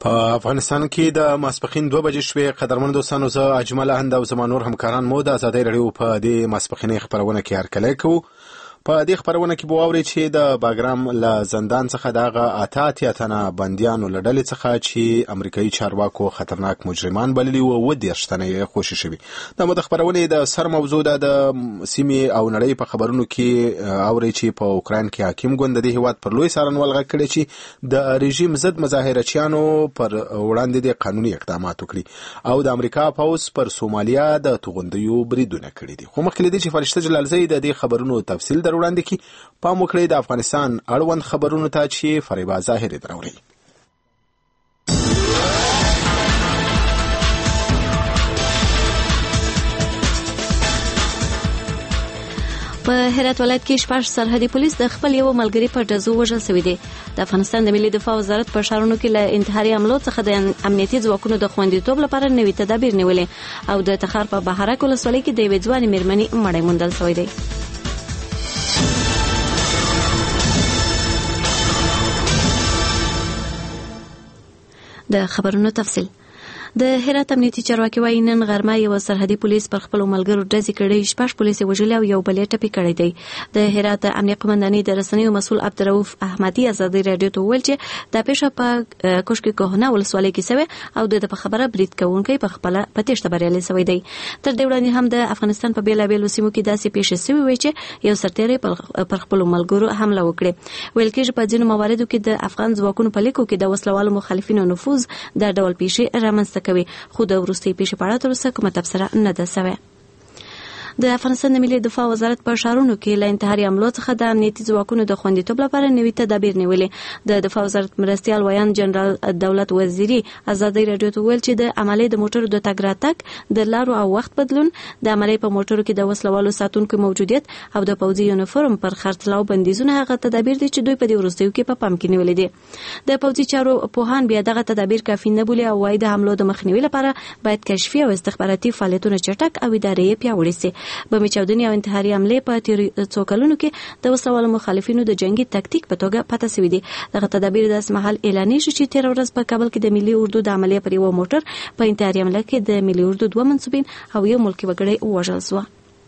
په افغانستان کې د ماسپخین 2 بجې شوې. قدرمن دوستانو، زه اجمل اند او زما نور همکاران مو د ازادۍ رادیو په دې ماسپخیني خبرونه کې هرکلی کوو. په دې خبرونه کې به واورئ چې د باګرام له زندان څخه دغه 88 تنه بندیانو له ډلې څخه چې امریکایي چارواکو خطرناک مجرمان بللي وو 30 تنه یې خوشي شوي. دا مو د خبرونې د سر موضوع ده. د سیمې او نړۍ په خبرونو کې اورئ چې په اوکراین کې حاکم ګوند د هیواد پر لوی څارنوال غږ کړی چې د رژیم ضد مظاهرچیانو پر وړاندې د قانوني اقدامات وکړي او د امریکا پوځ پر سومالیا د توغندیو بریدونه کړي دي. خو مخکې دې چې فرشته جلالزی د دې خبرونو تفصیل وړاندې کی پام وکړئ د افغانستان اړوند خبرونو ته چې فریبا ظاهري دراوړي. په هرات ولایت کې 6 سرحدي پولیس د خپل یو ملګری په ډزو وژل شوی دي. د افغانستان د ملي دفاع وزارت په ښارونو کې له انتحاري حملو څخه د امنیتي ځواکونو د خوندیتوب لپاره نوي تدابیر نیولې او د تخار په بهارک ولسوالۍ کې د یوې ځوانې مېرمنې مړی موندل شوی دی. د خبرونو تفصیل. د هرات امنیتي چارواکي وايي نن غرمه یو سرحدي پولیس پر خپل ملګرو ډزې کړې. 6 پولیس وژلي او یو بل یې ټپي کړی دی. د هرات امنیه قومندانۍ د رسنیو مسؤل عبدالرؤف احمدي ازادي رادیو ته وویل چې د پیښه په کوشک کوهنه ولسوالۍ کې شوې او د خبره برید کوونکی په خپل پتیشته بریالي شوی دی. تر دې وړاندې هم د افغانستان په بیلابیلو سیمو کې داسې پیښې شوې وي چې یو سرتیری پر خپل ملګرو حمله وکړي. ویل کېږي په ځینو مواردو کې د افغان ځواکونو په لیکو کې د وسلوالو مخالفینو نفوذ د ډول پیښې رامنځته کوي، خو د وروستي پیښې په اړه تر اوسه کومه تبصره نه ده شوې. د افغانستان د ملي دفاع وزارت په ښارونو کې له انتحاري حملو څخه د امنیتي ځواکونو د خوندیتوب لپاره نوي تدابیر نیولې. د دفاع وزارت مرستیال ویان جنرال دولت وزیري ازادي رادیو ته ویل چې د عملي د موټرو د تګ راتګ د لارو او وخت بدلون، د عملي په موټرو کې د وسلوالو ساتونکو موجودیت او د پوځي یونیفورم پر خرڅلاو بندیزونه هغه تدابیر دي چې دوی په دې وروستیو کې په پام کې نیولې دي. د پوځي چارو پوهان بیا دغه تدابیر کافي نه بولي او وايي د حملو د مخنیوي لپاره باید کشفي او استخباراتي فعالیتونه چټک او اداري پیاوړي شي. بمي چاودنې او انتحاري حملې په تیر څو کلونو کې د وسلوالو مخالفینو د جنگي تکتیک په توګه پاتې شوي دي. دغه تدابیر د اسمحال اعلانېږي چې تیر ورځ په کابل کې د ملي اردو د عملیې پر یو موټر په انتحاري حمله کې د ملي اردو 2 منصوبین او یو ملکي وګړی وژل شو.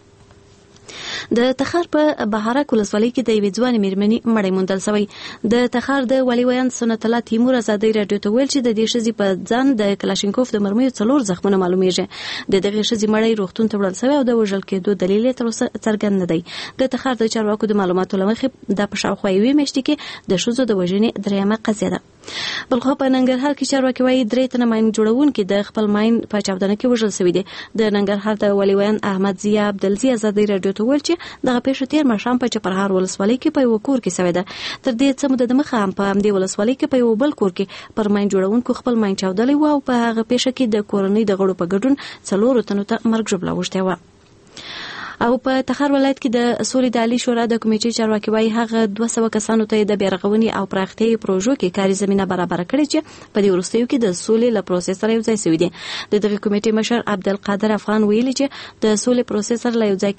د تخار په بهارک ولسوالۍ کې د یوې ځوانې مېرمنې مړی موندل شوی. د تخار د والي ویان سنت الله تیمور ازادي رادیو ته ویل چې د دې ښځې په ځان د کلاشینکوف د مرمیو 4 زخمونه معلومیږي. د دغه ښځې مړی روغتون ته وړل شوی او د وژل کېدو دلیل یې تر اوسه څرګند نه دی. د تخار د چارواکو د معلوماتو له مخې د په شاوخوا یوې میاشتې کې د ښځو د وژنې درېیمه قضیه ده. بلخو په ننګرهار کې چارواکي وايي 3 تنه ماین جوړونکي د خپل ماین په چاودنه کې وژل شوي دي. د ننګرهار د والي ویان احمد ضیا عبدالزی ازادي رادیو ته ویل چې دغه پیښه تیر ماښام په چپرهار ولسوالۍ کې په یو کور کې شوې ده. تر دې څه موده دمخه هم په همدې ولسوالۍ کې په یو بل کور کې پر ماین جوړونکو خپل ماین چاودلی و او په هغه پیښه کې د کورنۍ د غړو په ګډون 4 تنو ته مرګ ژوبله اوښتې وه. او په تخار ولایت کې د سولې د عالی شورا د کمیټې چارواکي وايي هغه 200 کسانو ته د بیارغونې او پراختیايي پروژو کې کاري زمينه برابر کړې چې په دې وروستیو کې د سولې له پروسس سره یوځای شوي دي. د دغه کمیټې مشر عبدالقادر افغان ویلي چې د سولې پروسس سره یوځای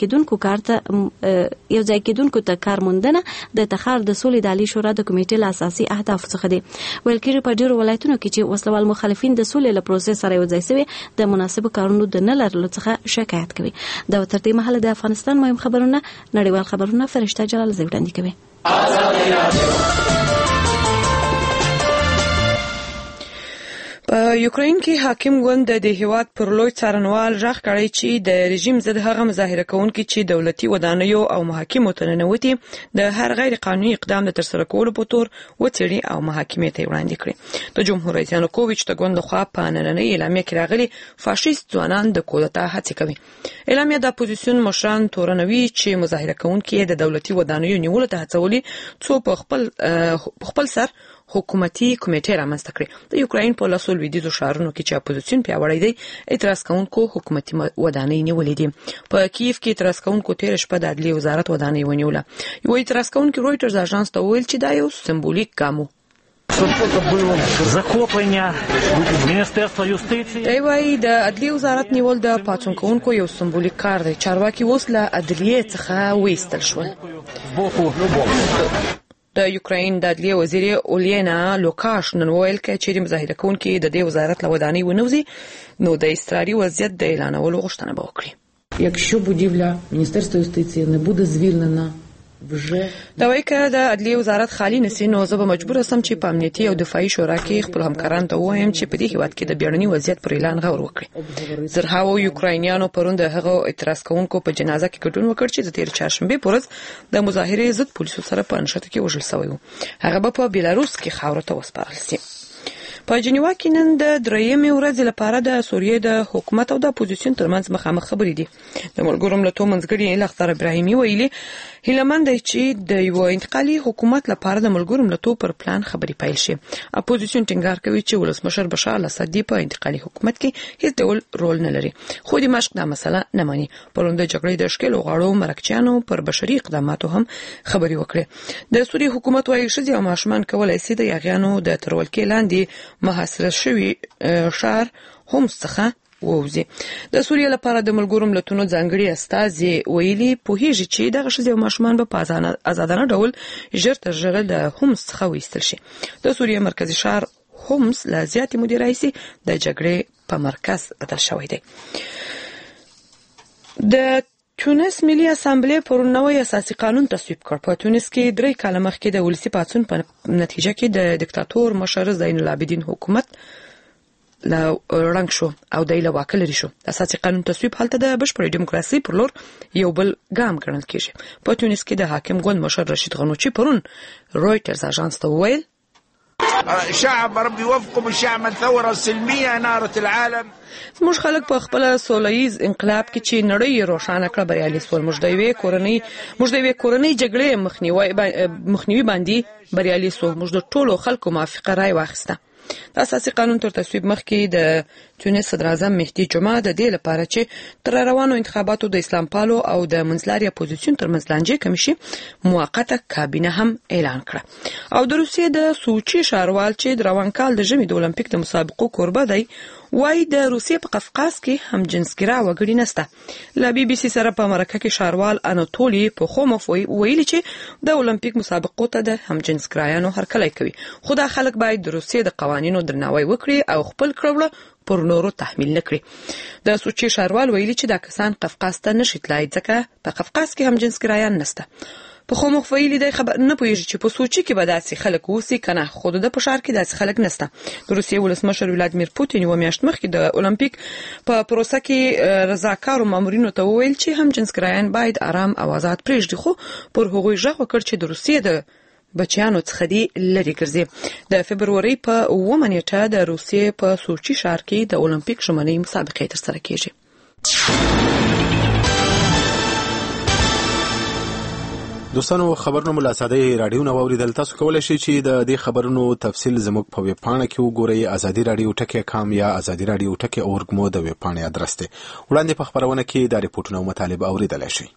کېدونکو ته کار موندنه د تخار د سولې د عالی شورا د کمیټې له اساسي اهداف څخه دي. ویل کېږي په ډیرو ولایتونو کې چې وسلوال مخالفین د سولې له پروسس سره یوځای شوي د مناسبو کارونو د نه لرلو څخه شکایت کوي. دا تر دې مهاله د افغانستان مهم خبرونه نړیوال خبرونه فرشته جلالزی وړاندې کوي. په یوکرين کې حاکم ګوند د هیواد پر لوی څارنوال راغ کړی چې د رژیم ضد هغه مظاهره کوونکي چې دولتي ودانیو او محاکمو ته ننوتي د هر غیر قانوني اقدام د ترسره کولو په تور وڅېړي او محاکمې ته وړاندې کړي. د جمهور رئیس یانوکوویچ د ګوند لخوا په نننۍ اعلامیه کې راغلي فاشیست ځوانان د کودتا هڅې کوي. اعلامیه د اپوزیسیون مشران تورنوي چې مظاهره کوونکي د دولتي ودانیو نیولو ته هڅولي څو په خپل سر حکومتي کمیټې رامنځته کړې. د یوکرين په لاسو لویدیځو ښارونو کې چې اپوزیسیون پیاوړی دی اعتراض کوونکو حکومتي ودانۍ نیولې دي. په کیف کې اعتراض کوونکو تیر شپه د عدلي وزارت ودانۍ ونیوله. یو اعتراض کوونکی رويټرز اژانس ته ویل چې دا یو سمبولیک ګام و. دی وايي د عدلي وزارت نیول د پاڅون کوونکو یو سمبولیک کار دی. چارواکي اوس له عدلیې څخه وایستل شول. د یوکرين د عدلیه وزیر اولینا لوکاش نن ویل چې مظاهره کوونکي د دې وزارت له ودانۍ ونوزي نو د استراري وضعیت د اعلانولو غوښتنه به وکړي. Якщо будівля Міністерства юстиції не буде звільнена دا وایي که د عدلیه وزارت خالی نسی نو زه به مجبور سم چې په امنیتي او دفاعي شورا کې خپل همکارانو ته وایم چې په دې هیواد کې د بیړني وضعیت پر اعلان غور وکړي. زرهاو یوکراینیانو پرون د هغه اعتراض کوونکو په جنازه کې ګډون وکړ چې د تیر چهارشنبه په ورځ د مظاهرې ضد پولیسو سره په نښته کې وژل شوی و. هغه به په بیلاروس کې خاورو ته وسپارل شي. په جنیوا کې نن د درېیمې ورځې لپاره د سوریې د حکومت او د اپوزیسیون ترمنځ مخامخ خبرې دي. د ملګرو ملتونو منځګړي لختر ابراهیمي ویلي هیلمند دی چې د یو انتقالي حکومت لپاره د ملګرو ملتونو پر پلان خبرې پیل شي. اپوزیسیون ټینګار کوي چې ولسمشر بشار الاسد په انتقالي حکومت کې هیڅ ډول رول نه لري خو دمشق دا مسله نه مانی. پرون د جګړې د اشکال غاړو مرکچیانو پر بشري اقداماتو هم خبرې وکړې. د سوریې حکومت وايي چې د ماشومان کولای شي د یاغیانو د ترولکې لاندې محاصره شوی شهر هومس څخه ووزي. د سوریې لپاره د ملګرو ملتونو ځانګړي استازي ویلي پوهیږي چې دغه شذ او ماشومان به په آزادانه ډول ژر تر ژره د هومس څخه وایستل شي. د سوریې مرکزی شهر هومس لا زیاتې مودې راځي د جګړې په مرکز بدل شوی دی. د تونس ملي اسامبلې پر نوې اساسي قانون تصویب کړ. په تونس کې 3 کال مخکې د ولسی پاڅون په نتیجه کې د دیکتاتور مشر زین العابدین حکومت لا رنګ شو او د ایله واکل لري شو. اساسي قانون تصویب حالت د بشپړې دیموکراسي پر لور یو بل ګام ګڼل کېږي. په تونس کې د حاکم ګوند مشر رشید غنوچي پرون رويترز اژانس ته وویل شعب ربي يوفقه بالشعب الثورة السلمية نارة العالم. موږ خلک په خپل سولهییز انقلاب کې چې نړۍ روښانه کړه بریالي سول. موږ د یوې کورنۍ جګړې مخنیوي باندې بریالي سول. موږ د ټولو خلکو موافقه رائے واخیسته. د اساسي قانون تر تصویب مخکې د تونس صدر اعظم مهدي جمعه د دې لپاره چې تر روانو انتخاباتو د اسلام پالو او د منځلاري اپوزیسیون ترمنځ لانجې کم شي موقته کابینه هم اعلان کړه. او د روسیې د سوچي ښاروال چې د روان کال د ژمي د اولمپیک د مسابقو کوربه دی وای د روسیې په قفقاز کې هم جنسګرا وګړي نشته. ل بي بي سي سره په مرکه کې ښاروال اناتولي پوخوموف ویلي چې د اولمپیک مسابقو ته د هم جنسګرایانو هرکلی کوي خو دا خلک باید د روسیې د قوانینو درناوی وکړي او خپل کړو پر نورو تحمیل نکړي. د سوچي ښاروال ویلي چې دا کسان قفقاز ته نشي تلای ځکه په قفقاز کې هم جنسګرایان نشته. په خومخ ویلي دی خبر نه پوهیږي چې په سوچي کې به داسې خلک اوسي کنه خو د پشار کې داسې خلک نشته. د روسیې ولسمشر ولادیمیر پوتین یو میاشت مخکې د اولمپیک په پروسه کې رضاکارو مامورینو ته وویل چې هم جنسګرایان باید آرام او آزاد پرېږدي خو پر هغوی ژغ وکړ چې د روسیې د بچیانو څخه دی لري ګرځي. د فبرवरी په 9 نیټه د روسیې په سوچي ښار کې د اولمپیک ژمنۍ مسابقې ترسره کیږي. دوستانو خبرونو ملاساده رادیو نو اوریدل تاسو کولای شئ چې د دې خبرونو تفصیل زموږ په ویب پاڼه کې وګورئ. ازادي رادیو ټکی.com یا ازادي رادیو ټکی.org مو د ویب پاڼې ادرس دی. وړاندې په خبرونه کې د ریپورتونو مطالب اوریدل شئ.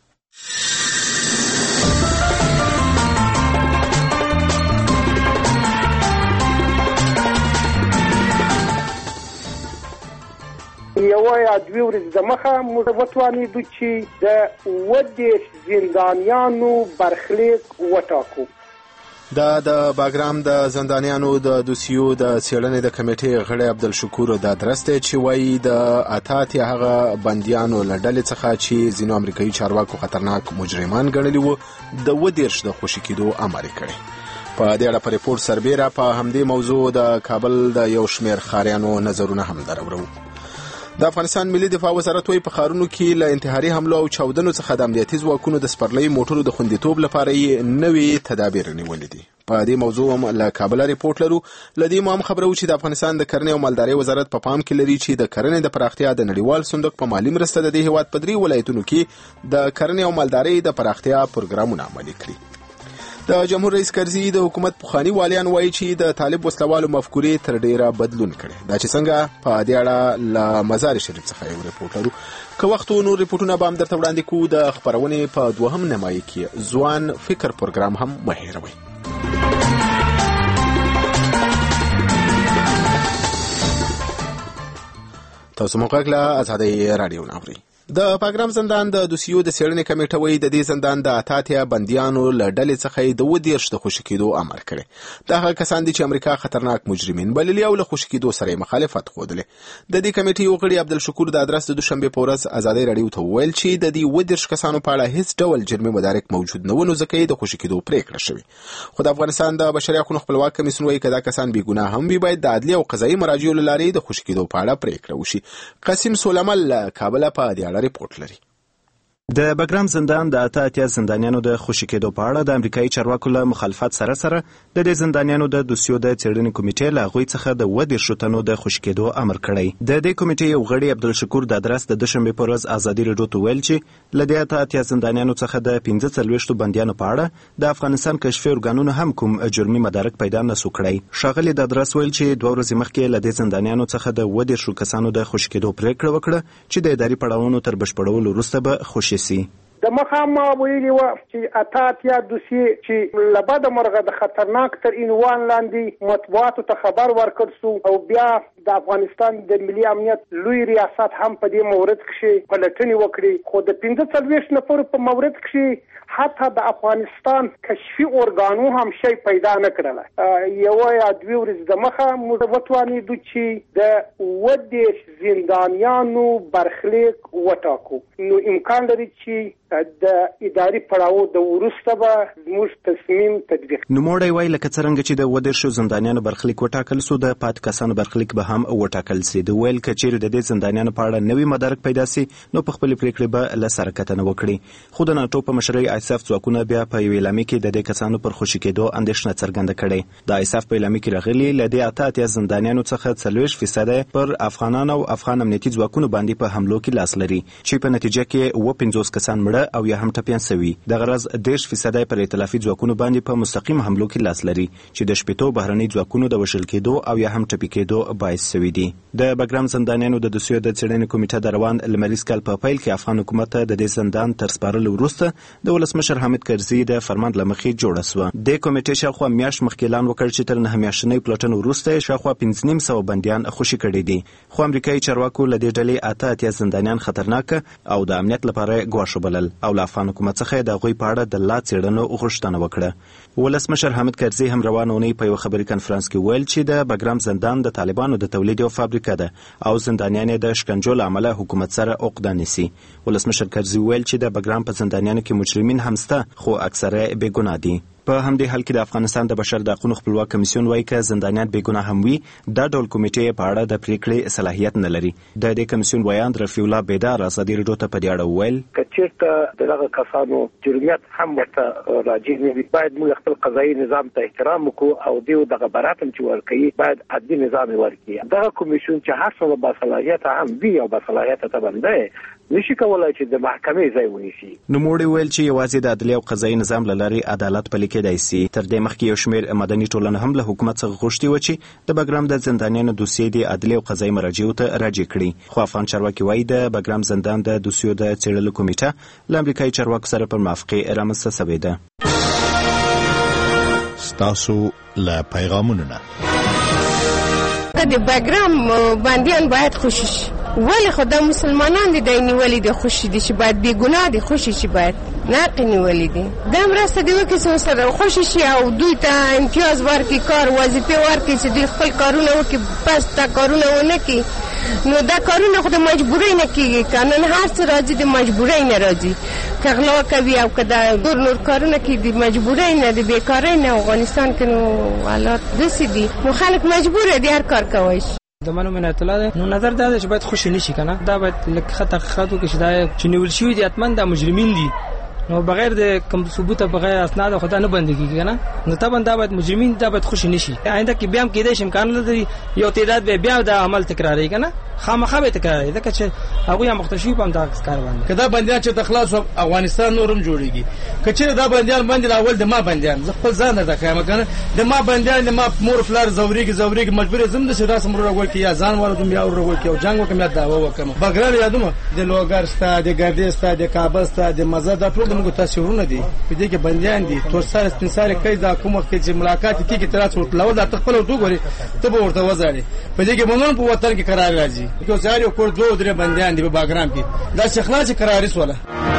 یو یا دوی ورځې د مخه موږ وتوانېدو چې د 10 زندانیانو برخلیک وټاکو. د باګرام د زندانیانو د دوسیو د څېړنې د کمیټې غړی عبدالشکور د درسته چې وایي د اتاتیا هغه بندیانو لړل څخه چې ځینو امریکایي چارواکو خطرناک مجرمان ګڼلي وو د 10 د خوشی کېدو امر کړی. په دې اړه په ریپورت سربېره په همدې موضوع د کابل د یو شمېر ښاریانو نظرونه هم درورو. د افغانستان ملي دفاع وزارت وايي په ښارونو کې له انتحاري حملو او چاودنو څخه د امنیتي ځواکونو د سپرلۍ موټرو د خوندیتوب لپاره یې نوې تدابیر نیولې دي. په دې موضوع هم له کابل ریپورت لرو. لدې مو هم خبرو چې د افغانستان د کرنې او مالدارۍ وزارت په پام کې لري چې د کرنې د پراختیا د نړیوال صندوق په مالی مرسته د دې هیواد په 3 ولایتونو کې د کرنې او مالدارۍ د پراختیا پروګرامونه عملي کړي. د جمهور رئیس کرزي د حکومت پخوانی والیان وایي چې د طالب وسلوالو مفکورې تر ډیره بدلون کړي. دا چې څنګه په دې اړه له مزار شریف څخه یو ریپورت لرو. که وخت نور ریپورتونه به هم درته وړاندې کوو. د خبرونې په 2م نیمایي کې ځوان فکر پروګرام هم مه هېروئ. تاسو مو غږ له ازادۍ رادیو اورئ. د باګرام زندان د دوسیو د څېړنې کمیټه وایي د دې زندان د اتاتیا بندیانو له ډلې څخه د 20 د خوشي کېدو امر کړی. دا هغه کسان دي چې امریکا خطرناک مجرمین بللي او له خوشي کېدو سره مخالفت ښودلی. د دې کمیټې یو غړي عبدالشکور د ادرس د دوشنبې په ورځ ازادۍ راډیو ته وویل چې د دې 20 کسانو په اړه هیڅ ډول جرمي مدارک موجود نه و، نو ځکه یې د خوشي کېدو پرېکړه شوې. خو د افغانستان د بشري حقوقو خپلواک کمیسیون وایي که دا کسان بې ګناه هم وي، باید د عدلي او قضایي مراجعو له لارې د خوشي کېدو په اړه پرېکړه وشي. قاسم سولمل له کابله په دې اړه ریپورټ لري. د بګرام زندان د اتیا زندانیانو د خوشي کېدو په اړه د امریکایي چارواکو له مخالفت سره د دې زندانیانو د دوسیو د څېړنې کمیټې له هغوی څخه د 20 تنو د خوشي کېدو امر کړی. د دې کمیټې یو غړي عبدالشکور د ادرس د دوشنبې په ورځ ازادي راډیو ته ویل چې له دې اتیا زندانیانو څخه د 45 بندیانو په اړه د افغانستان کشفي ارګانونو هم کوم جرمي مدارک پیدا نسو کړی. ښاغلي د ادرس ویل چې 2 ورځې مخکې له دې زندانیانو څخه د 20 کسانو د خوشي کېدو پرېکړه وکړه چې د اداري پړاوونو تر بشپړولو وروسته به خوشي سي. د مخامه ویلي و چې اتاتیا دوسیې چې لبد مرغه د خطرناک تر عنوان لاندې مطبوعاتو ته خبر ورکړ سو او بیا د افغانستان د ملي امنیت لوی ریاست هم په دې مورد کې پلټنې وکړي. خو د 45 نفرو په مورد کې حتی د افغانستان کشفي ارګانو هم شی پیدا نه کړل. یو یا 2 ورځې د مخه موږ وتوانیدو چې د 20 زندانیانو برخلیک وټاکو. نو امکان لري چې د اداري پړاو د وروسته به زموږ تصمیم تطبیق. نوموړی وایي لکه څرنګه چې د 20 زندانیانو برخلیک وټاکل سو، د پات کسانو برخلیک به هم وټاکل سي. د ویل کچېر د دې زندانیانو په اړه نوي مدارک پیدا سي نو په خپل پریکړې به له سره کتنه وکړي. خو د ناتو په مشرۍ ایساف ځواکونه بیا په یو اعلامیه کې د دې کسانو پر خوشي کېدو اندېښنه څرګنده کړې. د ایساف په اعلامیه کې راغلي له دې اتیا زندانیانو څخه 40% پر افغانانو او افغان امنیتي ځواکونو باندې په حملو کې لاس لري چې په نتیجه کې 50 کسان مړه او یا هم ټپیان شوي. د غرض 10% پر ائتلافي ځواکونو باندې په مستقیم حملو کې لاس لري چې د شپېتو بهرني ځواکونو د وژل کېدو او یا هم ټپي کېدو باعث شوي دي. د بګرام زندانیانو د دوسیو د څېړنې کمیټه د روان لمریز کال په پیل کې افغان حکومت ته د دې زندان تر سپارلو وروسته د ولسمشر حامد کرزي د فرمان له مخې جوړه سوه. د کمیټې شاوخوا میاشت مخکې اعلان وکړ چې تر 9 میاشتنۍ پلټنې وروسته شاوخوا 5,500 بندیان خوشي کړي دي. خو امریکایي چارواکو له دې ډلې اتیا زندانیان خطرناک او د امنیت لپاره ګواښ وبلل او له افغان حکومت څخه د هغوی په اړه د لا څېړنو غوښتنه وکړه. ولسمشر حامد کرزي هم روانه اونۍ په یو خبري کنفرانس کې ویل چې د بګرام زندان د طالبانو د تولید یو فابریکه ده او زندانیان د شکنجو له امله حکومت سره عقده نیسي. ولسمشر کرزي ویل چې د بګرام په زندانیانو کې مجرمین هم شته خو اکثره بې ګناه دي. په همدې حال کې د افغانستان د بشر د حقوقو خپلواک کمیسیون وایي چې زندانیان بې ګناه هم وي دا ډول کمیټې په اړه د پریکړې صلاحیت نه لري. د دې کمیسیون ویاند رفیع الله بیدار ازادي راډیو ته په دې اړه وویل کچېرته دغه کسانو جرميت هم ورته راجع نه وي، باید موږ خپل قضایي نظام ته احترام وکړو او دیو دغه براتم چې ورکوي باید عدلي نظام ورکړي. دغه کمیسیون چې هر څه با صلاحیت هم وي او با صلاحیت ته باندې نشي کولای چې د محکمې ځای ونیسي. نوموړی ویل چې یوازې د عدلي او قضایي نظام له لارې عدالت پلي کېدای سي. تر دې مخکې یو شمېر مدني ټولنو هم له حکومت څخه غوښتي و چې د بګرام د زندانیانو دوسیې د عدلي او قضایي مراجعو ته راجع کړي. خو افغان چارواکي وایي د بګرام زندان د دوسیو د څېړلو کمیټه له امریکایي چارواکو سره پر موافقې رامنځته شوې ده. ستاسو له پیغامونو نه د بګرام بندیان باید خوشی شي. ولی خدا مسلمانان دی نیولی دی خوشی دی چې باید بی گناه دی خوشی شي، باید ناقی نیولی دی دم راسته دی وکی سره خوشی شي او دوی ته امتیاز ورکی، کار وظیفه ورکی چې دوی خپل کارونه وکي، پس تا کارونه ونکي نو دا کارونه خود مجبوری نکیږي. قانون هر څه راځي د مجبوری نه راځي، که غلا کوي او که دا نور کارونه کوي د مجبوری نه، د بیکاری نه. افغانستان کې نو حالات داسې دي نو خلک مجبور دي هر کار کوي. د منو منت الله ده نو نظر دا چې باید خوشی نشي کنه، دا باید لکه خطر خاطو کې چې نیول شوی دي اتمن د مجرمین دي نو بغیر د کوم ثبوت بغیر اسناد خدا نه بندګي کنه، نو طبعا دا باید مجرمین دا باید خوشی نشي. آینده کې بیا هم کېدای شي امکان لري یو تعداد به بیا د عمل تکراري کنه، خامخا به تکراري ځکه چې هغه هم مختشي په دا کار باندې کدا بندیان چې تخلاص افغانستان نورم جوړيږي. کچې دا بندیان باندې اول د ما بندیان خپل ځان نه ښه کنه، د ما بندیان د ما مور فلار زوريږي مجبور زم د شدا سم ورو کې یا ځان ورو بیا ورو کې او جنگ وکم یا داوا وکم. بګرام یادوم د لوګر ستا د ګردې ستا د کابل ستا د مزه د ټول موږ تاسوونه دي په دې کې بندیان دي تور سره سپینساره کوي دا کومه کې چې ملاقات کې تر څو لول د خپل ودو غوري ته ورته وځړي په دې کې مونږ په وطن کې قرار راځي چې ساري کور 2-3 بنديان دي په باګرام کې دا شخلاص قراري سواله.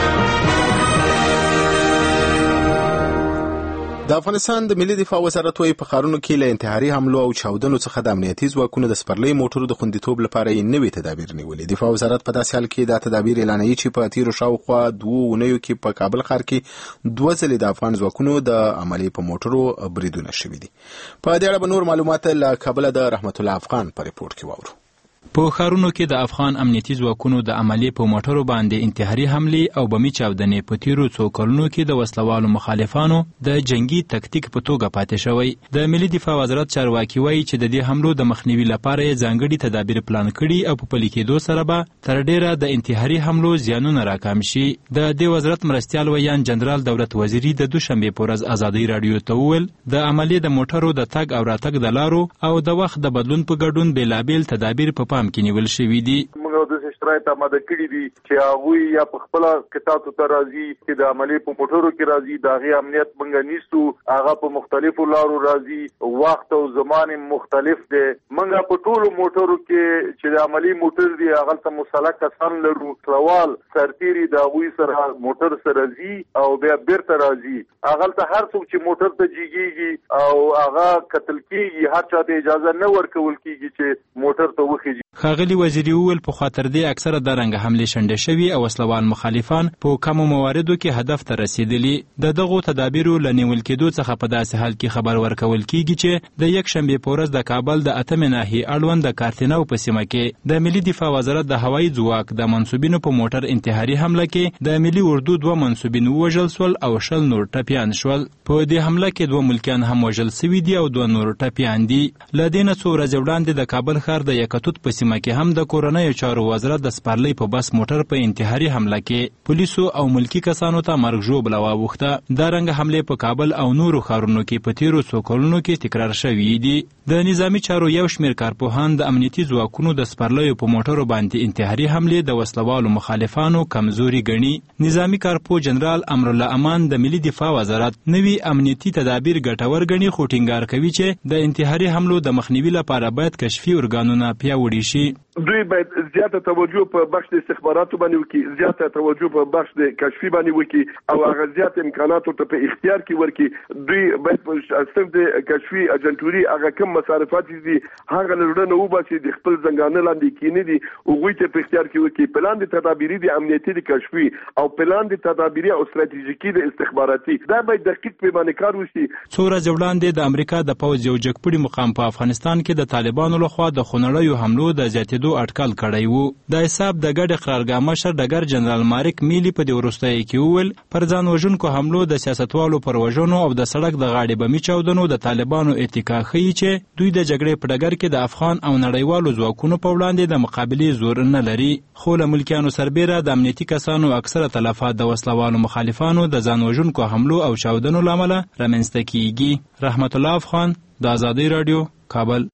د افغانستان د ملي دفاع وزارت وايي په ښارونو کې له انتحاري حملو او چاودنو څخه د امنیتي ځواکونو د سپرلۍ موټرو د خوندیتوب لپاره یې نوي تدابیر نیولي. دفاع وزارت په داسې حال کې دا تدابیر اعلانوي چې په تیرو شاوخوا 2 اونیو کې په کابل ښار کې 2 ځلې د افغان ځواکونو د عملي په موټرو بریدونه شوي دي. په دې اړه به نور معلومات له کابل د رحمت الله افغان په ریپورت کې واورو. په ښارونو کې د افغان امنیتي ځواکونو د عملي په موټرو باندې انتحاري حملې او بمي چاودنې په تیرو څو کلونو کې د وسلوالو مخالفانو د جنگي تکتیک په توګه پاتې شوی. د ملي دفاع وزارت چارواکي وایي چې د دې حملو د مخنیوي لپاره یې ځانګړي تدابیر پلان کړي او په پلي کېدو سره به تر ډیره د انتحاري حملو زیانونه راکم شي. د دې وزارت مرستیال ویان جنرال دولت وزیري د دوشنبه په ورځ ازادي رادیو ته وویل د عملي د موټرو د تګ او راتګ د لارو او د وخت د بدلون په ګډون بیلابیل تدابیر په پام کې نیول شوي دي. موږ د شرایط آماده کړي دي چې هغه یا په خپل کتابو ته راځي چې د عملي په موټرو کې راځي دا غي امنیت منګ نیستو هغه په مختلفو لارو راځي وخت او زمان مختلف دي. موږ په ټولو موټرو کې چې د عملي موټر دی هغه ته مسلک کسان لرو سوال سرتيري دا غوي سره موټر سره راځي او بیا بیرته راځي هغه ته هر څوک چې موټر ته جیږي او هغه قتل کیږي هر چا ته اجازه نه ورکول کیږي چې موټر ته وخیږي. ښاغلي وزیري وویل په خاطر دې اکثره د رنګ حملې شنډې شوي او وسلوال مخالفان په کمو مواردو کې هدف ته رسیدلي. د دغو تدابیرو له نیول کېدو څخه په داسې حال کې خبر ورکول کیږي چې د یک شنبې په ورځ د کابل د 8 ناحیې اړوند د کارتینو په سیمه کې د ملي دفاع وزارت د هوایي ځواک د منسوبینو په موټر انتحاري حمله کې د ملي اردو 2 منسوبین وژل شول او 10 نور ټپیان شول. په دې حمله کې 2 ملکیان هم وژل شوي دي او 2 نور ټپیان دي. له دې نه څو ورځې وړاندې د کابل ښار د یکتوت په سیمه کې هم د کورنیو چارو وزارت د سپرلۍ په بس موټر په انتحاري حمله کې پولیسو او ملکی کسانو ته مرګ ژوبله واوښته. دا رنګ حملې په کابل او نورو ښارونو کې په تیرو څو کلونو کې تکرار شوي دي. د نظامی چارو یو شمېر کارپوهان د امنیتي ځواکونو د سپرلیو په موټرو باندې انتحاري حملې د وسلوالو مخالفانو کمزوري ګڼي. نظامی کارپو جنرال امرالله امان د ملي دفاع وزارت نوي امنیتي تدابیر ګټور ګڼي خو ټینګار کوي چې د انتحاري حملو د مخنیوي لپاره باید کشفي ارګانونه پیاوړي شي. دوی باید زیاته توجه په بخش د استخباراتو باندې وکړي زیاته توجه په بخش د کشفي باندې وکړي او هغه زیات امکاناتو ته په اختیار کې ورکړي. دوی باید په صرف د کشفي اجنټوري هغه کم مصارفات دي هغه لرونه وباسي د خپل زنګانه لاندې کینې دي او غوي ته په اختیار کې وکړي. پلان د تدابیري د امنیتي د کشفي او پلان د تدابیري او ستراتیژیکي د استخباراتي دا باید دقیق په باندې کار وشي. څو ورځې وړاندې د امریکا د پوځ یو جګپړي مقام په افغانستان کې د طالبانو لخوا د خونړیو حملو د زیاتېدو اټکل کړی وو. د حساب د ګډ قرارګاه مشر ډګر جنرال مارک میلی په دې وروستیو کې وویل پر ځان وژونکو حملو د سیاستوالو پر وژنو او د سړک د غاړې بمي چاودنو د طالبانو اتکا ښیي چې دوی د جګړې په ډګر کې د افغان او نړیوالو ځواکونو په وړاندې د مقابلې زور نه لري. خو له ملکیانو سربیره د امنیتي کسانو اکثره تلفات د وسلوالو مخالفانو د ځان وژونکو حملو او چاودنو له امله رامنځته کیږي. رحمت الله افغان د ازادي رادیو کابل.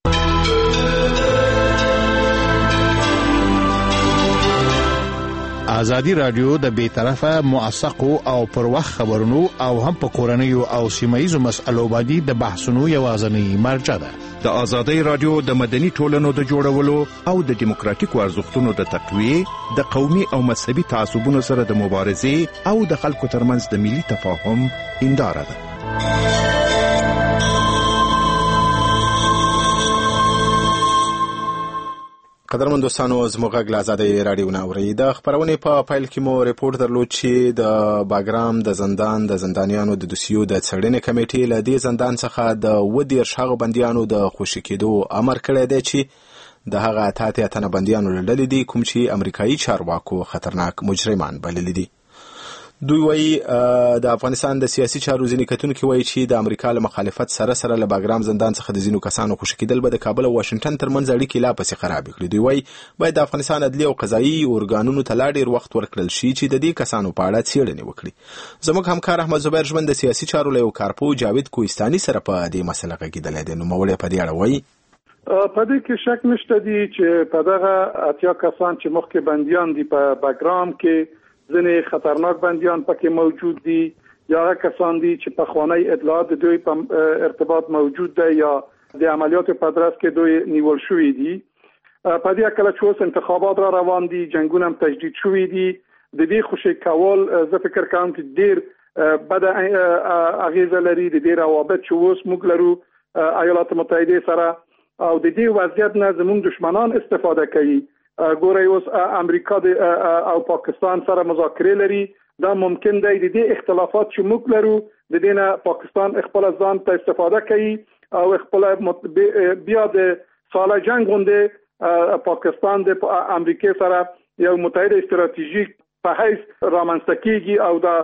ازادي رادیو د بیطرفه موثقو او پر وخت خبرونو او هم په کورنیو او سیمایي مسایلو باندې د بحثونو یوازینی مرجع ده. د ازادي رادیو د مدني ټولنو د جوړولو او د دیموکراتیکو ارزښتونو د تقویه د قومي او مذهبي تعصبونو سره د مبارزې او د خلکو ترمنځ د ملي تفاهم هنداره ده. قدرمن دوستانو زموږ غږ له ازادي رادیو نه اورئ. د خبرونې په پیل کې مو ریپورت درلود چې د باګرام د زندان د زندانیانو د دوسیو د څېړنې کمیټې له دې زندان څخه د 20 هغو بندیانو د خوشي کېدو امر کړی دی چې د هغه 88 بندیانو له ډلې دي کوم چې امریکایي چارواکو خطرناک مجرمان بللي دي. دوی وایي د افغانستان د سیاسي چارو ځینې کتونکي وایي چې د امریکا له مخالفت سره سره له باګرام زندان څخه د ځینو کسانو خوشي کېدل به د کابل او واشنګټن ترمنځ اړیکې لا پسې خرابې کړي. دوی وایي باید د افغانستان عدلي او قضایي ارګانونو ته لا ډېر وخت ورکړل شي چې د دې کسانو په اړه څېړنې وکړي. زموږ همکار احمد زبیر ژوند د سیاسي چارو له یو کارپو جاوید کوهستاني سره په دې مسله غږېدلی دی. نوموړی په دې اړه وایي په دې کې شک نشته دی چې په دغه 80 کسان چې مخکې بندیان دي په باګرام کې ځینې خطرناک بندیان پکې موجود دي یا کسان دي چې په خوانی اطلاعات دوی په ارتباط موجود دی یا د عملیاتو په درس کې دوی نیول شوی دي. په دې کله چې اوس انتخابات را روان دي، جنگونه هم تجدید شوی دي، د دې خوشی کول زه فکر کوم چې ډیر بد اغیزه لري. د دې روابط چې اوس موږ لرو ایالات متحده سره او د دې وضعیت نه زموږ دشمنان استفاده کوي. ګورئ اوس امریکا او پاکستان سره مذاکره لري. دا ممکن دی د دې اختلافات چې موږ لرو د دې نه پاکستان خپل ځان ته استفاده کوي او خپل بیا د ساله جنگ غونډه پاکستان د امریکا سره یو متحد استراتیژیک په حیث رامنځته کیږي او دا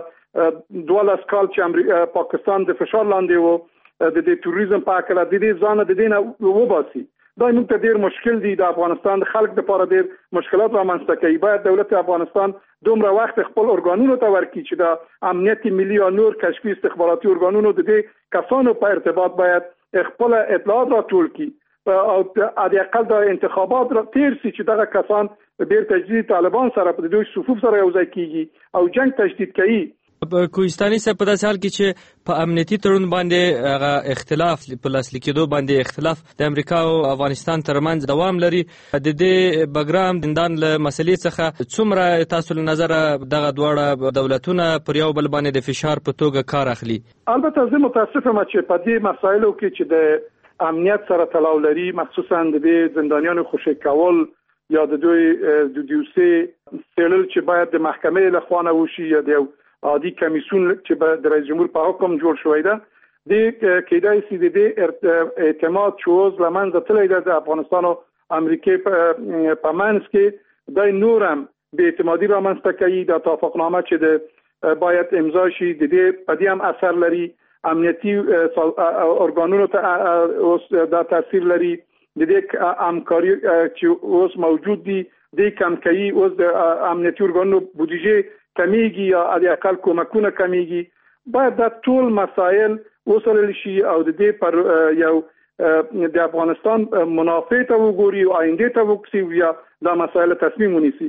12 کال چې پاکستان د فشار لاندې وو د توریزم په اړه د دې ځان د دینه وباسي. دا موږ ته ډیر مشکل دي. د افغانستان د خلک لپاره ډیر مشکلات رامنځته کوي. باید دولت افغانستان دومره وخت خپل ارګانونو ته ورکړي چې د امنیتي ملي او نور کشفي استخباراتي ارګانونو د دې کسانو په ارتباط باید خپل اطلاعات راټول کړي او د اقل د انتخابات را تیر سي چې دغه کسان بیر تجدید طالبان سره په دوی صفوف سره یوځای کیږي او جنگ تجدید کوي. کوهستاني صاحب په داسې حال کې چې په امنیتي تړون باندې هغه اختلاف په لاسلیک کېدو باندې اختلاف د امریکا او افغانستان ترمنځ دوام لري، د دې بګرام زندان له مسلې څخه څومره تاسو له نظر دغه دواړه دولتونه پر یو بل باندې د فشار په توګه کار اخلي؟ البته زه متاسفم چې په دې مسایلو کې چې د امنیت سره تړاو لري، مخصوصا د زندانیانو خوشی کول یا د دوی د دیوسي سیلل چې باید د محکمې له خوا وشي یا د عادي کمیسیون چې د رئیس جمهور په حکم جوړ شوی ده، د کېدای شي د اعتماد چوز لمنځه تللی ده د افغانستان او امریکا په منځ کې د نورم به اعتمادي رامنځته کوي. د توافقنامه چې د باید امضا شي د دې په دې هم اثر لري. امنیتي ارګانونو ته اوس دا تاثیر لري. د دې همکاري چې اوس موجود دي د کم کوي. اوس د امنیتي ارګانونو بودیجه کمیږي یا د اقل کومکونه کمیږي. باید دا ټول مسائل وصل شي او د دې پر یو د افغانستان منافع ته وګوري او آینده ته وکړي یا دا مسائل تصمیم ونیسي.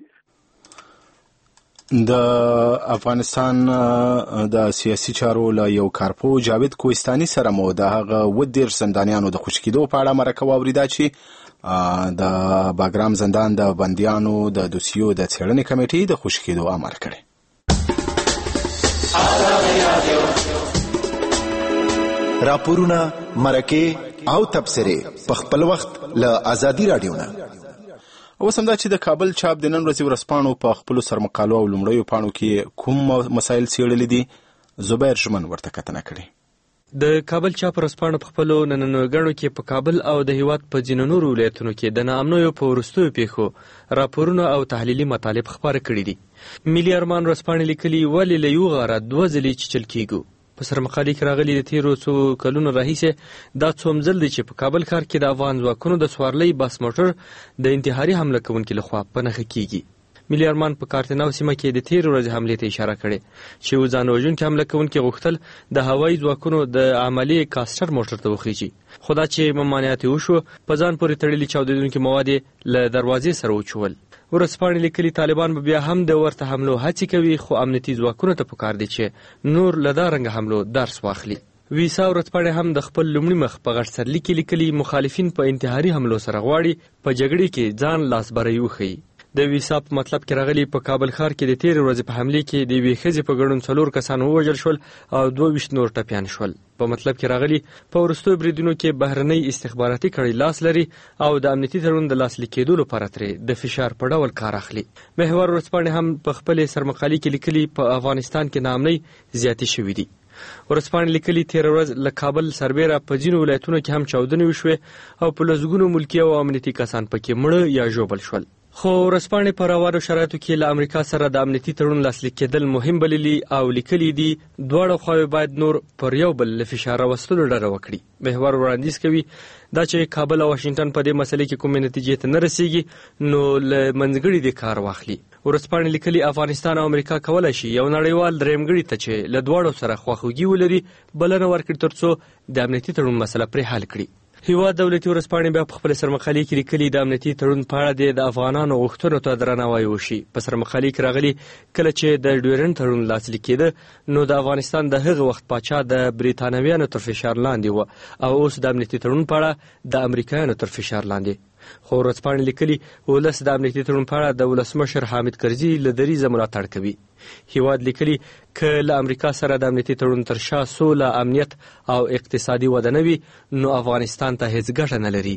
د افغانستان د سیاسي چارو له یو کارپو جاوید کوهستاني سره مو د هغه ودیر زندانیانو د خوشکیدو په اړه مرکه واوریده چې د باګرام زندان د بندیانو د دوسیو د څېړنې کمیټې د خوشکیدو امر کړی. راپورونه، مرکه او تبصره په خپل وخت له ازادي رادیو نه. اوس هم دا چې د کابل چاپ د نن ورځې ورځپاڼو په خپلو سرمقالو او لومړیو پاڼو کې کوم مسایل څېړلي دي، زبیر ژمن ورته کتنه کړې. د کابل چاپ ورځپاڼه په خپلو نننیو ګڼو کې په کابل او د هیواد په ځینو نورو ولایتونو کې د ناامنیو په وروستیو پیښو راپورونه او تحلیلي مطالب خپاره کړي دي. ملي ارمان ورځپاڼې لیکلي ولې له یو غاره دوه ځلې چیچل کیږو. په سرمقالي کې راغلي د تیرو څو کلونو راهیسې دا څوم ځل دی چې په کابل ښار کې د افغان ځواکونو د سوارلۍ بس موټر د انتحاري حمله کوونکو لخوا په نښه کیږي. ملي ارمان په کارتناو سیمه کې د تیر ورځې حملې ته اشاره کړې چې یو ځان وژونکي حمله کوونکي غوښتل د هوایي ځواکونو د عملي کاسټر موټر ته وخیژي، خو دا چې ممانعت وشو په ځان پورې تړلي چاودېدونکي مواد له دروازې سره وچول. ورځپاڼې لیکلي طالبان به بیا هم د ورته حملو هڅې کوي، خو امنیتي ځواکونو ته پکار دي چې نور له دا رنګه حملو درس واخلي. ویسا ورځپاڼې هم د خپل لومړي مخ په غټ سرلیک کې لیکلي مخالفین په انتحاري حملو سره غواړي په جګړې کې ځان لاسبری وښیي. د ویسا په مطلب کې راغلي په کابل ښار کې د تیر ورځې په حملې کې د یوې ښځې په ګډون 4 کسان ووژل شول او 22 نور ټپیان شول. په مطلب کې راغلي په وروستیو بریدونو کې بهرنۍ استخباراتي کړۍ لاس لري او د امنیتي تړون د لاسلیک کېدو لپاره ترې د فشار په ډول کار اخلي. محور ورځپاڼې هم په خپلې سرمقالي کې لیکلي په افغانستان کې ناامنۍ زیاتې شوې دي. ورځپاڼې لیکلي تیر ورځ له کابل سربیره په ځینو ولایتونو کې هم چاودنې وشوې او په لسګونو ملکي او امنیتي کسان پکې مړه یا ژوبل شول. خو ورځپاڼې په راوارو شرایطو کې له امریکا سره د امنیتي تړون لاسلیک کېدل مهم بللي او لیکلي دي دواړه خواوې باید نور پر یو بل له فشار راوستلو ډډه وکړي. محور وړاندیز کوي دا چې کابل او واشنګټن په دې مسلې کې کومې نتیجې ته نه رسیږي نو له منځګړي د کار واخلي. ورځپاڼې لیکلي افغانستان او امریکا کولی شي یو نړیوال درېمګړي ته چې له دواړو سره خواخوږي ولري بلنه ورکړي ترڅو د امنیتي تړون مسله پرې حل کړي. هیواد دولتي ورځپاڼې بیا په خپل سرمقالې کې لیکلي د امنیتي تړون په اړه د افغانانو غوښتنو ته درناوی وشي. په سرمقالې کې راغلي کله چې د ډیورنډ تړون لاسلیک کېده نو د افغانستان د هغه وخت پاچا د بریتانویانو تر فشار لاندې و او اوس د امنیتي تړون په اړه د امریکایانو تر فشار لاندې. خو ورځپاڼې لیکلي ولس د امنیتي تړون په اړه د ولسمشر حامد کرزي له دریځه ملاتړ کوي. هیواد لیکلي که له امریکا سره د امنیتي تړون تر شا سوله، امنیت او اقتصادي وده نه وي نو افغانستان ته هیڅ ګټه نه لري.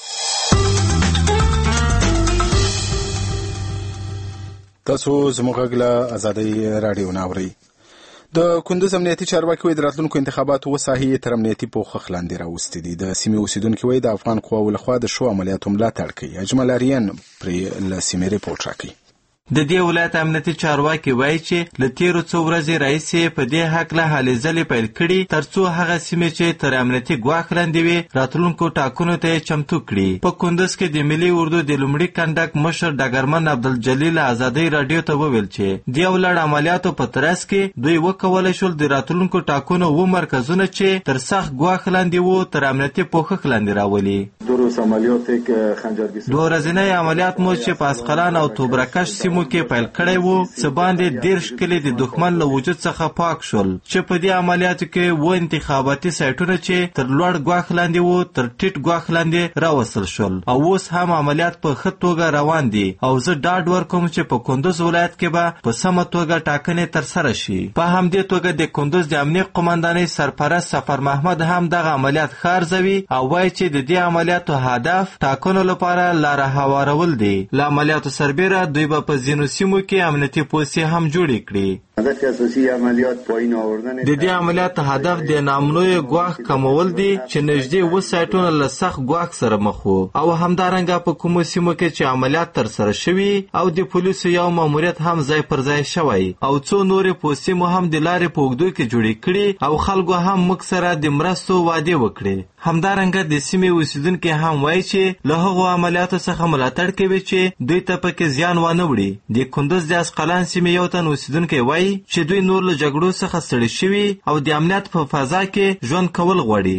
تاسو زموږ غږ له ازادۍ راډیو نه اورئ. د کندوز امنیتي چارواکي وایي د راتلونکو انتخاباتو ساحې تر امنیتي پوښښ لاندې راوستې دي. د سیمې اوسیدونکي وایي د افغان قواوو لخوا د شو عملیاتو ملاتړ کوي. اجمل اریان پرې له سیمې ریپورټ راکوي. د دې ولایت امنیتي چارواکي وایي چې له تیرو څو ورځې راهیسې په دې هکله هلې ځلې پیل کړي ترڅو هغه سیمې چې تر امنیتي ګواښ لاندې وي راتلونکو ټاکنو ته یې چمتو کړي. په کندوز کې د ملي اردو د لومړي کنډک مشر ډګرمن عبدالجلیل ازادۍ راډیو ته وویل چې د یو لړ عملیاتو په ترڅ کې دوی وکولی شول د راتلونکو ټاکنو مرکزونه چې تر سخت ګواښ لاندې وو تر امنیتي پوښښ لاندې راولي. دوه ورځنی عملیات مو چې په اسقلان او توبرکش سیمو کې پیل کړی وو څه باندې 10 کلي د دښمن له وجود څخه پاک شول چې په دې عملیاتو کې و انتخاباتي سایټونه چې تر لوړ ګواښ لاندې وو تر ټیټ ګواښ لاندې راوستل شول او اوس هم عملیات په ښه توګه روان دي او زه ډاډ ورکوم چې په کندوز ولایت کې به په سمه توګه ټاکنې ترسره شي. په همدې توګه د کندوز د امنیه قومندانۍ سرپرست سفر محمد هم دغه عملیات ښه ارزوي او وایي چې د دې عملیاتو هدف ټاکنو لپاره لاره هوارول دي. له عملیاتو سربیره دوی به په ځینو سیمو کې امنیتي پوستې هم جوړې کړي. د دې عملیاتو هدف د ناامنیو ګواښ کمول دي چې نږدې 7 سایټونه له سخت ګواښ سره مخ وو او همدارنګه په کومو سیمو کې چې عملیات ترسره شوي او د پولیسو یو ماموریت هم ځای پر ځای شوی او څو نورې پوستې مو هم د لارې په اوږدو کې جوړې کړي او خلکو هم موږ سره د مرستو وعدې وکړي. همدارنګه د سیمې اوسیدونکي هم وایي چې له هغو عملیاتو څخه ملاتړ کوي چې دوی ته پکې زیان وانه وړي. د کندوز د اسقلان سیمې یو تن اوسیدونکی وایي چې دوی نور له جګړو څخه ستړي شوي او د امنیت په فضا کې ژوند کول غواړي.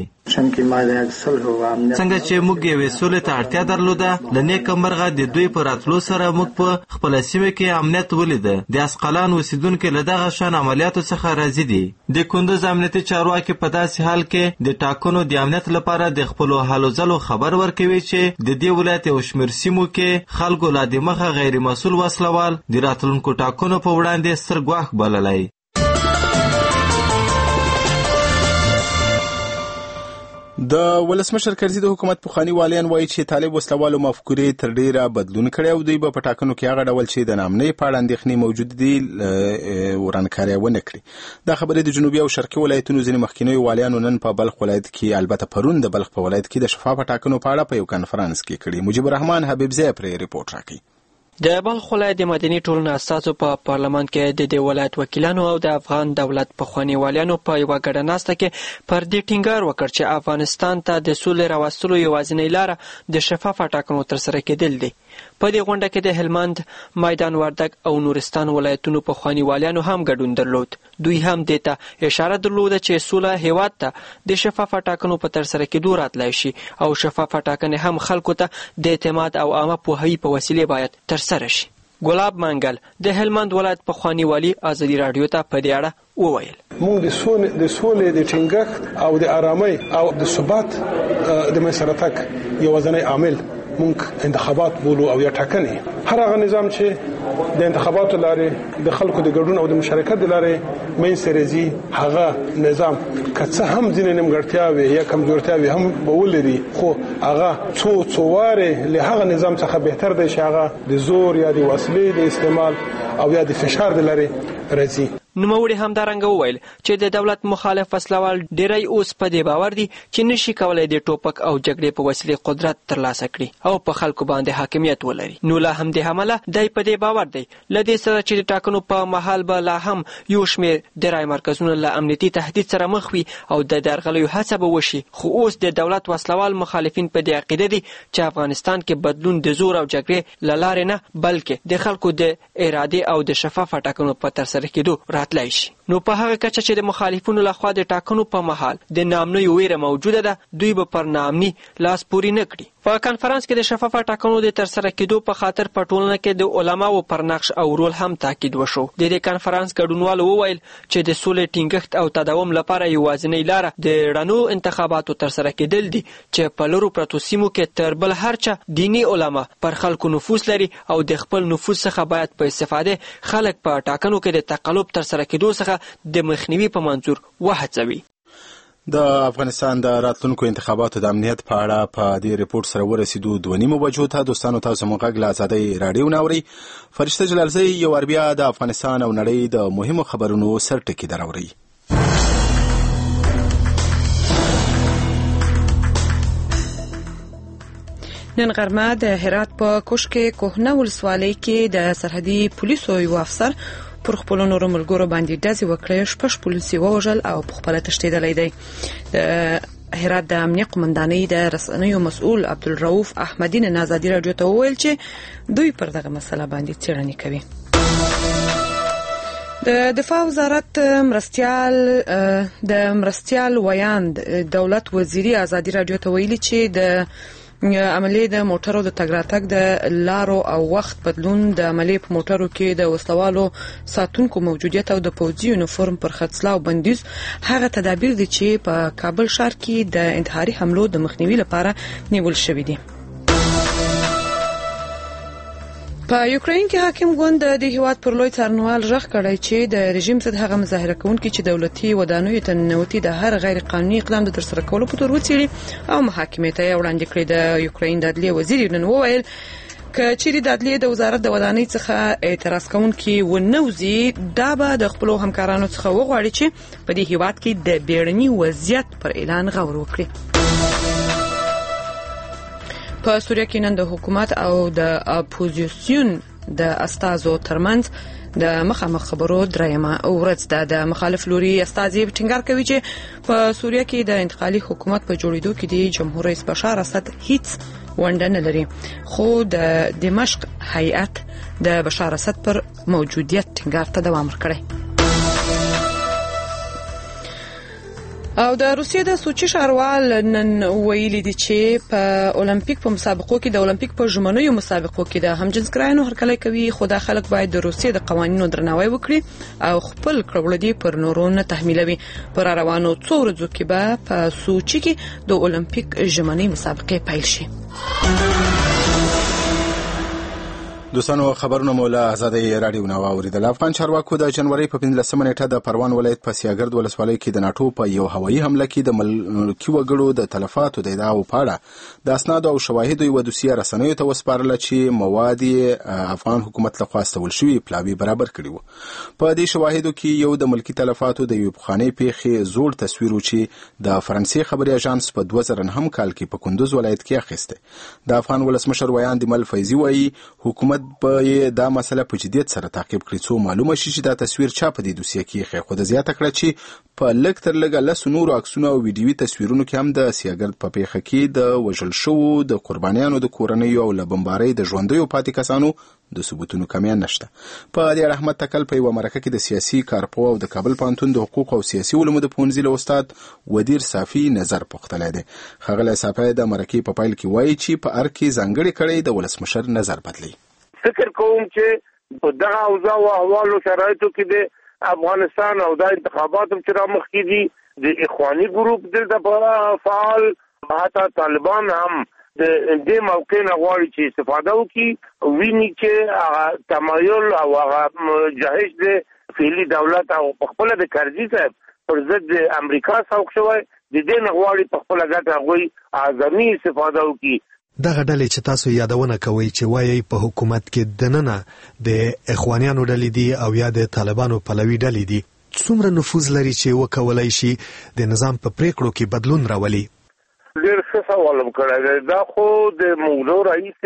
څنګه چې موږ یوې سولې ته اړتیا درلوده له نیکه مرغه د دوی په راتلو سره موږ په خپله سیمه کې امنیت ولیده. د اسقلان اوسیدونکي له دغه شان عملیاتو څخه راضي دي. د کندوز امنیتي چارواکي په داسې حال کې د ټاکنو د امنیت لپاره د خپلو هلو ځلو خبر ورکوي چې د دې ولایت یو شمېر سیمو کې خلکو لا د مخه غیر مسؤل وسلوال د راتلونکو ټاکنو په وړاندې ستر ګواښ بللی. د ولسمشر کرزي د حکومت پخواني والیان وایي چې طالب وسلوالو مفکورې تر ډیره بدلون کړی او دوی به په ټاکنو کې هغه ډول چې د ناامنۍ په اړه اندېښنې موجود دي ورانکاري ونه کړي. دا خبرې د جنوبي او شرقي ولایتونو ځینې مخکینیو والیانو نن په بلخ ولایت کې البته پرون د بلخ په ولایت کې د شفافه ټاکنو په اړه په یو کنفرانس کې کړي. مجيب الرحمن حبیبزی پرې ریپورټ راکوي. د بلخ ولایت د مدني ټولنې اساسو په پارلمان کې د دې ولایت وکیلانو او د افغان دولت پخواني والیانو په یوه ګډه ناسته کې پر دې ټینګار وکړ چې افغانستان ته د سولې راوستلو یوازینۍ لاره د شفافه ټاکنو ترسره کېدل دي. په دې غونډه کې د هلمند، میدان وردګ او نورستان ولایتونو پخواني والیانو هم ګډون درلود. دوی هم دې ته اشاره درلوده چې سوله هیواد ته د شفافه ټاکنو په ترسره کېدو راتلی شي او شفافه ټاکنې هم خلکو ته د اعتماد او عامه پوهاوي په وسیلې باید ترسره شي. ګلاب منګل د هلمند ولایت پخواني والی ازادي راډیو ته په دې اړه وویل. موږ د سولې د ټینګښت او د آرامۍ او د ثبات د مسرتک یوازینی عامل موږ انتخابات بولو او یا ټاکنې. هر هغه نظام چې د انتخاباتو لارې د خلکو د ګډون او د مشارکت د لارې منځته راځي هغه نظام که څه هم ځینې نیمګړتیاوې یا کمزورتیاوې هم به ولري خو هغه څو وارې له هغه نظام څخه بهتر دی چې هغه د زور یا د وسلې د استعمال او یا د فشار د لارې راځي. نوموړي همدارنګه وویل چې د دولت مخالف وسلوال ډیری اوس په دې باور دي چې نشي کولای د ټوپک او جګړې په وسیلې قدرت ترلاسه کړي او په خلکو باندې حاکمیت ولري. نو لا هم د حمله دای په دې باور دی ل دې سره چې د ټاکنو په محل به لا هم یو شمېر د رای مرکزونه له امنیتي تهدید سره مخ وي او د درغلیو هڅه به وشي. خو اوس د دولت وسلوال مخالفین په دې عقیده دي چې افغانستان کې بدلون د زور او جګړې له لارې نه بلکې د خلکو د اراده او د شفافه ټاکنو په ترسره کېدو راتلی شي. نو په هغه کچه چې د مخالفینو لخوا د ټاکنو په مهال د ناامنۍ ویره موجوده ده، دوی به پر ناامني لاس پورې نه کړي. په کانفرنس کې د شفافه ټاکنو د ترسره کېدو په خاطر په ټولنه کې د علماو پر نقش او رول هم تاکید وشو. د دې کانفرنس ګډونوالو وویل چې د سولې ټینګښت او تداوم لپاره یوازینۍ لاره د رڼو انتخاباتو ترسره کېدل دي چې په لرو پرتو سیمو کې تر بل هر چا دیني علما پر خلکو نفوذ لري او د خپل نفوذ څخه باید په استفاده خلک په ټاکنو کې د تقلب ترسره کېدو څخه د مخنیوي په منظور وهڅوي. د افغانستان د راتلونکو انتخاباتو د امنیت په اړه په دې ریپورت سره ورسېدو 2.5 بجو ته. دوستانو تاسو مو غږ له ازادۍ راډیو ناوري. فرشته جلالزی یو بیا د افغانستان او نړۍ د مهمو خبرونو سرټکی دراوري. نن غرمه د هرات په کوشکې کوهنه ولسوالۍ کې د سرحدي پولیسو یو افسر پر خپل نورو ملګرو باندې ډزې وکړې. 6 پولیسي ووژل او په خپل تښتېدلی دی. د هرات د امنیه قومندانۍ د رسنیو مسؤل عبدالرؤف احمدی نن ازادي راډیو ته وویل چې دوی پر دغه مسله باندې څېړنې کوي. د دفاع وزارت مرستیال ویاند دولت وزیری ازادي راډیو ته ویلي چې د عملي د موټرو د تګ راتګ د لارو او وخت بدلون د عملي په موټرو کې د وسلوالو ساتونکو موجودیت او د پوځي یونیفورم پر خرڅلاو بندیز هغه تدابیر دي چې په کابل ښار کې د انتحاري حملو د مخنیوي لپاره نیول شوي دي. په یوکرين کې حاکم ګوند د هیواد پر لوی څارنوال ژغ کړی چې د رژیم ضد هغه مظاهره کوونکي چې دولتي ودانیو ته ننوتي د هر غیر قانوني اقدام د ترسره کولو په تور وڅېړي او محاکمې ته وړاندې کړي. د یوکرين د عدلیې وزیر نن وویل که چیرې د عدلیې د وزارت د ودانۍ څخه اعتراض کوونکي ونوځي دا به د خپلو همکارانو څخه وغواړي چې په دې هیواد کې د بیړني وضعیت پر اعلان غور وکړي. په سوریه کې نن د حکومت او د اپوزیسیون د استازو ترمنځ د مخامخ خبرو درېیمه ورځ ده. د مخالف لوري استازي ټینګار کوي چې په سوریه کې د انتقالي حکومت په جوړېدو کې د جمهور رئیس بشار اسد هیڅ ونډه نه لري، خو د دمشق هیئت د بشار اسد پر موجودیت ټینګار ته دوام ورکړی. او د روسیې د سوچي ښاروال نن ویلي دي چې په اولمپیک په مسابقو کې د اولمپیک په ژمنیو مسابقو کې د همجنسګرایانو هرکلی کوي، خو دا خلک باید د روسیې د قوانینو درناوی وکړي او خپل کړوړدي پر نورو نه تحمیلوي. پر روانو 2 ورځو کې به په سوچي کې د اولمپیک ژمنی مسابقې پیل شي. دوستانو خبرونه مو له ازادۍ راډیو نه واوریدل. افغان چارواکو د جنوري په 15 نیټه د پروان ولایت په سیاګرد ولسوالۍ کې د ناټو په یو هوایي حمله کې د ملکي وګړو د تلفاتو د ادعاو په اړه د اسناد او شواهدو یو دوسیه رسنیو ته وسپارله چې مواد افغان حکومت لخوا استول شوی پلاوی برابر کړي وو. په دې شواهدو کې یو د ملکي تلفاتو د یو پخوانی پیښې زوړ تصویر و چې د فرانسې خبري اژانس په 2009 کال کې په کندوز ولایت کې اخیسته. د افغان ولسمشر ویان د مل فیضی وایي حکومت به دا مسله په جدیت سره تعقیب کړي څو معلومه شي چې دا تصویر چا په دې دوسیه کې خې. خو د زیاته کړه چې په لږ تر لږه 10 نورو عکسونو او ویډیوي تصویرونو کې هم د سیاګرد په پیښه کې د وژل شوو د قربانیانو د کورنیو او له بمبارۍ د ژوندیو پاتې کسانو د ثبوتونو کمیان نشته. په دې اړه احمد تکل په یو مرکه کې د سیاسي کارپو او د کابل پوهنتون د حقوق او سیاسي علومو د پوهنځي له استاد ودیر صافي نظر پوښتلی دی. ښاغلی صافي د مرکې په پیل کې وایي چې په ار کې ځانګړې کړۍ د ولسمشر نظر بدلی. فکر کوم چې په دغه اوضاع او احوالو شرایطو کې د افغانستان او د انتخاباتو چې رامخ کې دي د اخواني ګروپ دلته فعال حتی طالبان هم د دې موقع نه غواړي چې استفاده وکړي ویني چې تمایل او هغه جهش د فعلي دولت او خپل د کرزي صاحب پر ضد امریکا سوق شوی د دې نه غواړي په خپل ګټه هغوی اعظمي استفاده وکړي. دغه ډلې چې تاسو یادونه کوي چې وایي په حکومت کې دننه د اخوانیانو ډلې دي او یا د طالبانو پلوي ډلې دي، څومره نفوذ لري چې وکولای شي د نظام په پریکړو کې بدلون راولي؟ ډېر ښه سوال وکړی دی. دا خو د موضوع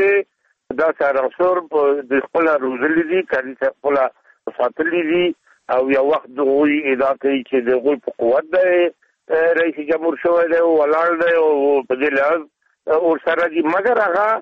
رئیس دا سرانسور د خپل روزلي دي کاري خپل ساتلي دي او یو وخت دوی ادعا کوي چې د غوی په قوت دی رئیس جمهور شوی دی ولاړ دی او په دې لحاظ اور سره دي، مګر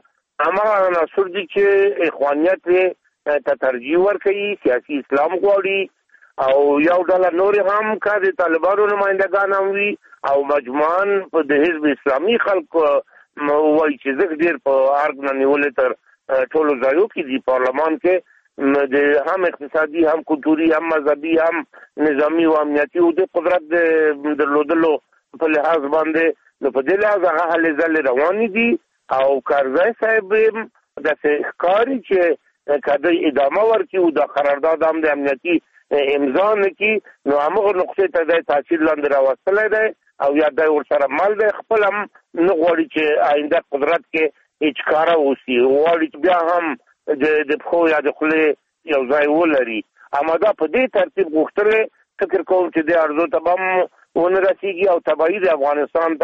هغه عناصر دي چې اخوانیت ته ترجیح ورکوي، سیاسي اسلام غواړي او یو ډله نور هم کا د طالبانو نمائندگان هم وي او مجموعاً په د حزب اسلامي خلکو وایي چې زه ډیر په ارګ نه نیولې تر ټولو ځایو کې دی پارلمان کې د هم اقتصادي هم کلتوري هم مذهبي هم نظامی او امنیتي او د قدرت درلودلو په لحاظ باندې نو په دې لحاظ هغه هلې ځلې روانې دي او کارزای صاحب داسې ښکاري چې که ادامه ورکړي او د قرارداد هم د امنیتي امضا نه کړي نو همغه نقطې ته د تاثیر لاندې راوستلی دی او یا دی ورسره مل دی خپل هم نه غواړي چې آینده قدرت کې هیڅ کاره اوسي غواړي چې بیا هم د پښو یا د خولې یو ځای ولري اما دا په دې ترتیب غوښتلی فکر کوم چې د ارزو ته به هم ونه رسېږي او تباهي د افغانستان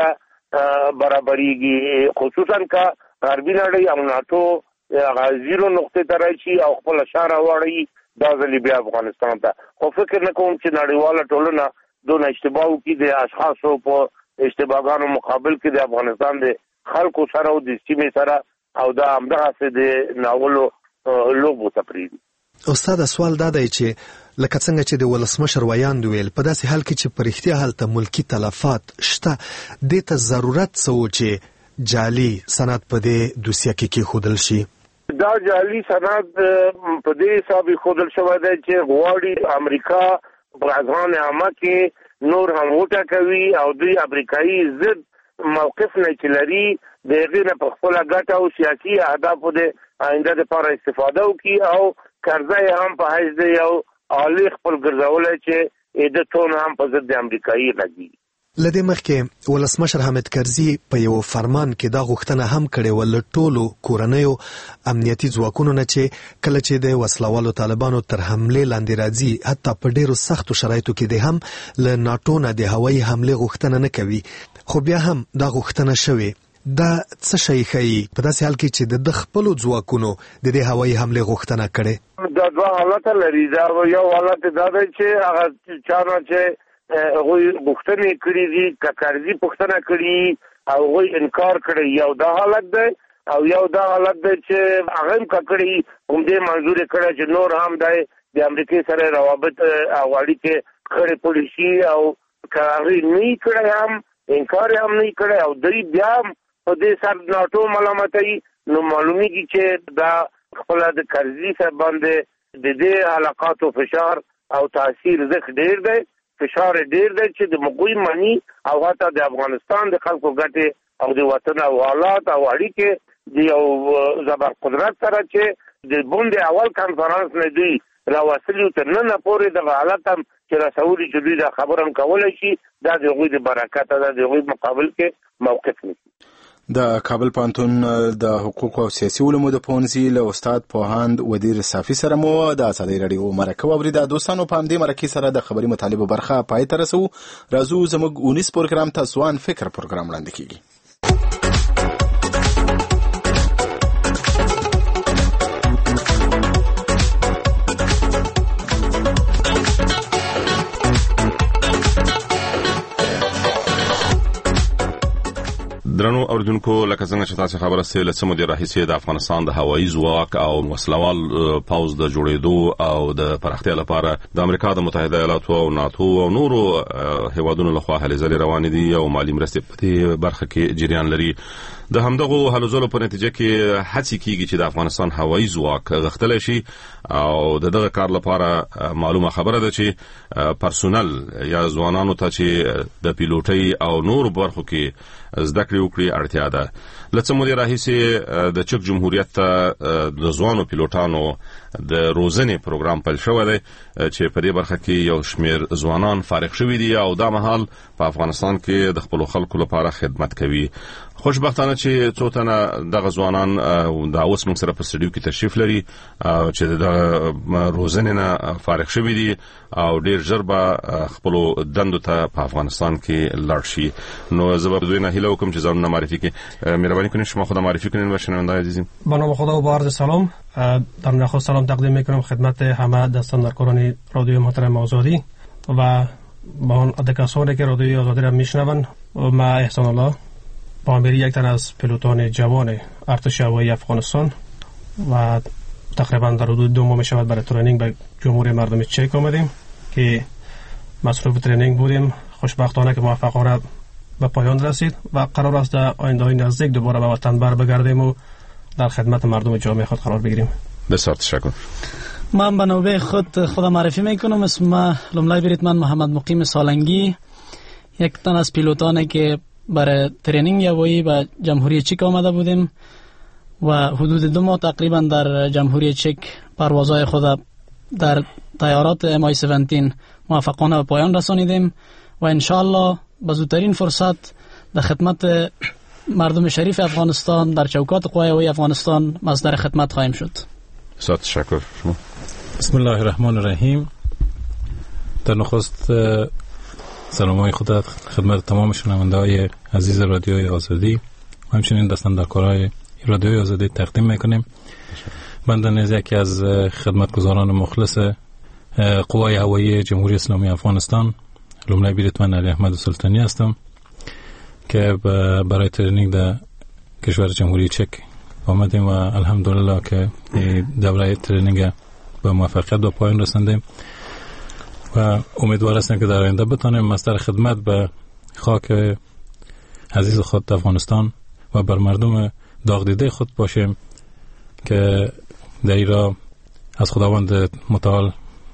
ته برابرېږي خصوصا که غربي نړۍ او ناټو هغه زیرو نقطې ته راشي او خپله شا راواړوي دا ځلې بیا افغانستان ته خو فکر نه کوم چې نړیواله ټولنه دونه اشتباه وکړي د اشخاصو په اشتباهګانو مقابل کې د افغانستان د خلکو سره او د سیمې سره او دا همدغسې د ناولو لوبو ته پرېږدي. استاد سوال دا دی چې لکه څنګه چې د ولسمشر ویاند ویل په داسې حال کې چې په رښتیا هلته ملکي تلفات شته دې ته ضرورت څه و چې جعلي سند په دې دوسیه کې کېښودل شي؟ دا جعلي سند په دې حساب ایښودل شوی دی چې غواړي امریکا په اذهان عامه کې نور هم وټاکوي او دوی امریکایي ضد موقف نه چې لري د هغې نه په خپله ګټه او سیاسي اهدافو د آینده دپاره استفاده وکړي او کرزی هم په حیث د یو عالي خپل ګرځولی چې د ټول هم په ضد د امریکایي غږي. لدې مخکې ولسمشر حامد کرزي په یو فرمان کې دا غوښتنه هم کړې وه له ټولو کورنیو امنیتي ځواکونو نه چې کله چې د وسلوالو طالبانو تر حملې لاندې راځي حتی په ډیرو سختو شرایطو کې دی هم له ناټو نه د هوایي حملې غوښتنه نه کوي خو بیا هم دا غوښتنه شوې. دا څه شی ښیي په داسې حال کې چې د خپلو ځواکونو د دې هوایي حملې غوښتنه کړې؟ دا دوه حالته لري. دا یو حالت دا دی چې هغه چا نه چې هغوی غوښتنې کړي دي که کرزي پوښتنه کړي او هغوی انکار کړی یو دا حالت دی او یو دا حالت دی چې هغه هم که کړي همدې منظور یې کړی چې نور هم دی د امریکې سره روابط او اړیکې خړې پوړې شي او که هغې نه یې کړی هم انکار هم نه یې کړی او دوی بیا هم په دې سر ناټو ملامتوي نو معلومیږي چې دا خپله د کرزي صاحب باندې د دې علاقاتو فشار او تاثیر زښت ډېر دی فشار ډیر دی چې د مغوی منی او حتی د افغانستان د خلکو ګټې او د وطن او حالات او اړیکې د یو زبر قدرت سره چې د بوند اول کانفرنس نه دوی راوصلي تر نن پورې د حالت هم چې رسولي چې دوی دا خبره هم کولی شي دا د هغوی د برکته ده د هغوی مقابل کې موقف نیسي. د کابل پوهنتون د حقوقو او سیاسي علومو د پوهنځي له استاد پوهاند ودیر صافي سره مو د ازادۍ راډیو مرکه واورېده. دوستانو په همدې مرکې سره د خبري مطالبو برخه پای ته رسوو. راځو زموږ 19 پروګرام ته ځوان فکر پروګرام وړاندې کیږي. درنو اوریدونکو لکه څنګه چې تاسو خبره سره لسمو دی راهیسې د افغانستان د هوایي ځواک او وسلوال پاوز د جوړېدو او د پراختیا لپاره د امریکا د متحده ایالاتو او ناتو او نورو هیوادونو لخوا هلې ځلې روانې دي او مالی مرستې په دې برخه کې جریان لري. د همدغه هلو ځلو په نتیجه کې هڅې کیږي چې د افغانستان هوایي ځواک غښتلی شي او دغه کار لپاره معلومه خبره ده چې پرسونل یا ځوانانو ته چې د پیلوټۍ او نور برخو کې زده کړې وکړي اړتیا ده. لڅ مودې راهیسې د چک جمهوریت ته د ځوانو پیلوټانو د روزنې پروګرام پیل شوی دی چې په دې برخه کې یو شمېر ځوانان فارغ شوي دي او دا مهال په افغانستان کې د خپلو خلکو لپاره خدمت کوي. خوشبختانه چې څو تنه دغه ځوانان دا اوس موږ سره په سټډیو کې تشریف لري چې د روزنې نه فارغ شوي دي او ډیر ژر به خپلو دندو ته په افغانستان کې لاړ شي. نو زه به دوی نه هیله وکړم چې ځانونه معرفي کړي. مهربانی کنید شما خودم معرفی کنید و شنونده‌های عزیزم. به نام خدا و با عرض سلام. در نخست سلام تقدیم میکنم خدمت همه دستاندرکاران رادیو محترم آزادی و با اون کسانی که رادیو آزادی را میشنون. ما احسان الله پامبری یک تن از پیلوتان جوان ارتش هوایی افغانستان و تقریبا در حدود 2 ماه میشود برای ترینینگ به جمهوری مردم چک آمدیم که مصروف ترینینگ بودیم. خوشبختانه که موفقانه به پایان رسید و قرار است در آینده نزدیک دوباره به وطن بر بگردیم و در خدمت مردم جامعه خود قرار بگیریم. بسیار تشکر. من به نوبه خودم معرفی میکنم. اسم لومړی بریدمن محمد مقیم سالنگی، یک تن از پیلوتانی که برای ترینینگ هوایی به جمهوری چک آمده بودیم و حدود 2 ماه تقریبا در جمهوری چک پروازهای خود در طیارات MI-17 موفقانه به پایان رسانیدیم و انشاءالله به زودترین فرصت در خدمت مردم شریف افغانستان در چوکات قوای هوایی افغانستان مصدر خدمت خواهیم شد. بسیار تشکر. شما. بسم الله الرحمن الرحیم. در نخست سلامای خدا خدمت تمام شنونده‌های عزیز رادیوی آزادی و همچنین دستاندرکارهای رادیوی آزادی تقدیم میکنیم. بنده نیز یکی از خدمتگزاران مخلص قوای هوایی جمهوری اسلامی افغانستان لومړی بریدمن علی احمد سلطانی هستم که برای ترینینگ در کشور جمهوری چک آمدیم و الحمدلله که دوره ترینینگ به موفقیت به پایان رساندیم و امیدوار هستیم که در آینده بتانیم مصدر خدمت به خاک عزیز خود افغانستان و بر مردم داغ دیده خود باشیم که در ایران از خداوند متعال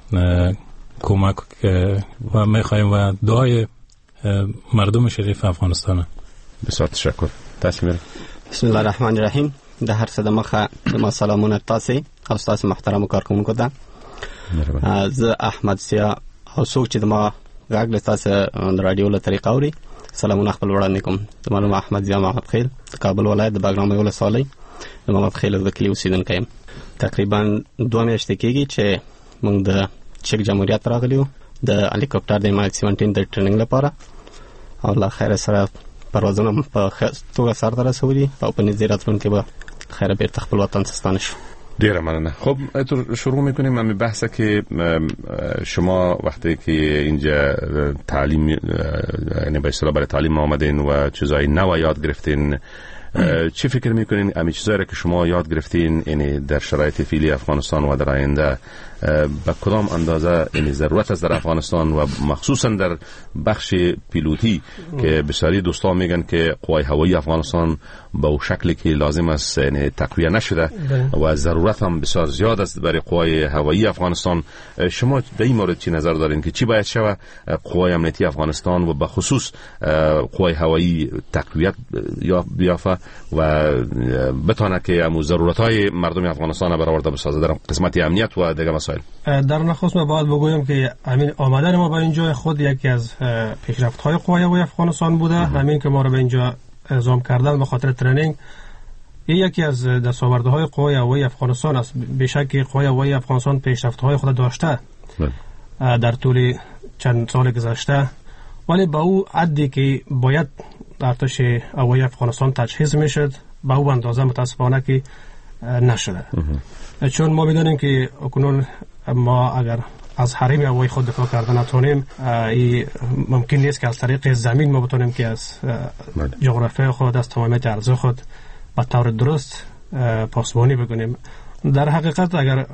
کمک و میخواهیم و دعای مردم شریف افغانستان. بسیار تشکر. تسلیمه. بسم الله الرحمن الرحیم. د هر څه د مخه ما سلامونه تاسو او تاسو محترم کارکونکو ته. زه احمد سیا او څوک چې د ما غږ له تاسو د رادیو له طریقه اوري سلامونه خپل وړاندې کوم. د معلوم احمد زیا محمد خیل د کابل ولایت د باګرام یو لسالي د محمد خیل د کلی اوسیدونکی یم. تقریبا 2 میاشتې کېږي چې موږ د چک جمهوریت راغلیو د هلیکاپټر د MI-17 د ټریننګ لپاره او الله خیر سره پروازونه په توګه سره رسولي او په نږدې راتلونکي به خیر بیرته خپل وطن ستانه شو. دیره مننه. خب شروع میکنیم. همین بحثه که شما وقتی که اینجا تعلیم یعنی به اصطلاح برای تعلیم آمدین و چیزای نو یاد گرفتین، چی فکر میکنین همین چیزایی که شما یاد گرفتین یعنی در شرایط فعلی افغانستان و در آینده به کدام اندازه یعنی ضرورت است در افغانستان و مخصوصا در بخش پیلوتی که بسیاری دوستان میگن که قوای هوایی افغانستان به اون شکلی که لازم است یعنی تقویه نشده و ضرورت هم بسیار زیاد است برای قوای هوایی افغانستان. شما در این مورد چی نظر دارین که چی باید شود قوای امنیتی افغانستان و به خصوص قوای هوایی تقویت بیافته و بتونه که همون ضرورت‌های مردم افغانستان برآورده بسازه در قسمت امنیت و دیگر مسائل؟ در نخست ما باید بگویم که همین آمدن ما به اینجا خود یکی از پیشرفت‌های قوای هوایی افغانستان بوده. همین که ما رو به اینجا اعزام کردن به خاطر ترینینگ یکی از دستاوردهای قوای هوایی افغانستان است. بیشک قوای هوایی افغانستان پیشرفت‌های خود داشته در طول چند سال گذشته، ولی با او عدی که باید ارتش هوایی افغانستان تجهیز میشد با او اندازه متاسفانه که نشده. چون ما میدونیم که اکنون ما اگر از حریم هوایی خود دفاع کردن نتونیم، ممکن نیست که از طریق زمین ما بتونیم که از جغرافیای خود از تمامیت ارض خود به طور درست پاسبانی بکنیم. در حقیقت اگر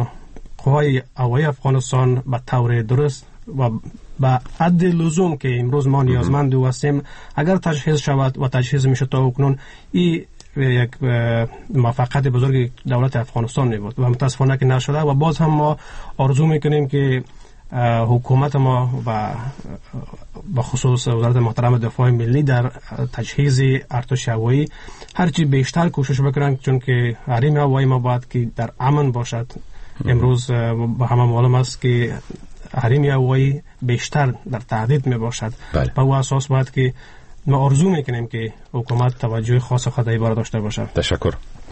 قوای هوایی افغانستان به طور درست و با حد لزوم که امروز ما نیازمند هستیم اگر تجهیز شود و تجهیز میشه تا اکنون این یک موفقیت بزرگ دولت افغانستان می بود و متاسفانه که نشده و باز هم ما آرزو میکنیم که حکومت ما و به خصوص وزارت محترم دفاع ملی در تجهیز ارتش هوایی هرچی بیشتر کوشش بکنن، چون که حریم هوایی ما باید که در امن باشد. امروز با همه معلوم است که حریم هوایی بیشتر در تهدید می باشد. به او اساس باید که ما آرزو میکنیم که حکومت توجه خاص خود ایبار داشته باشه. تشکر.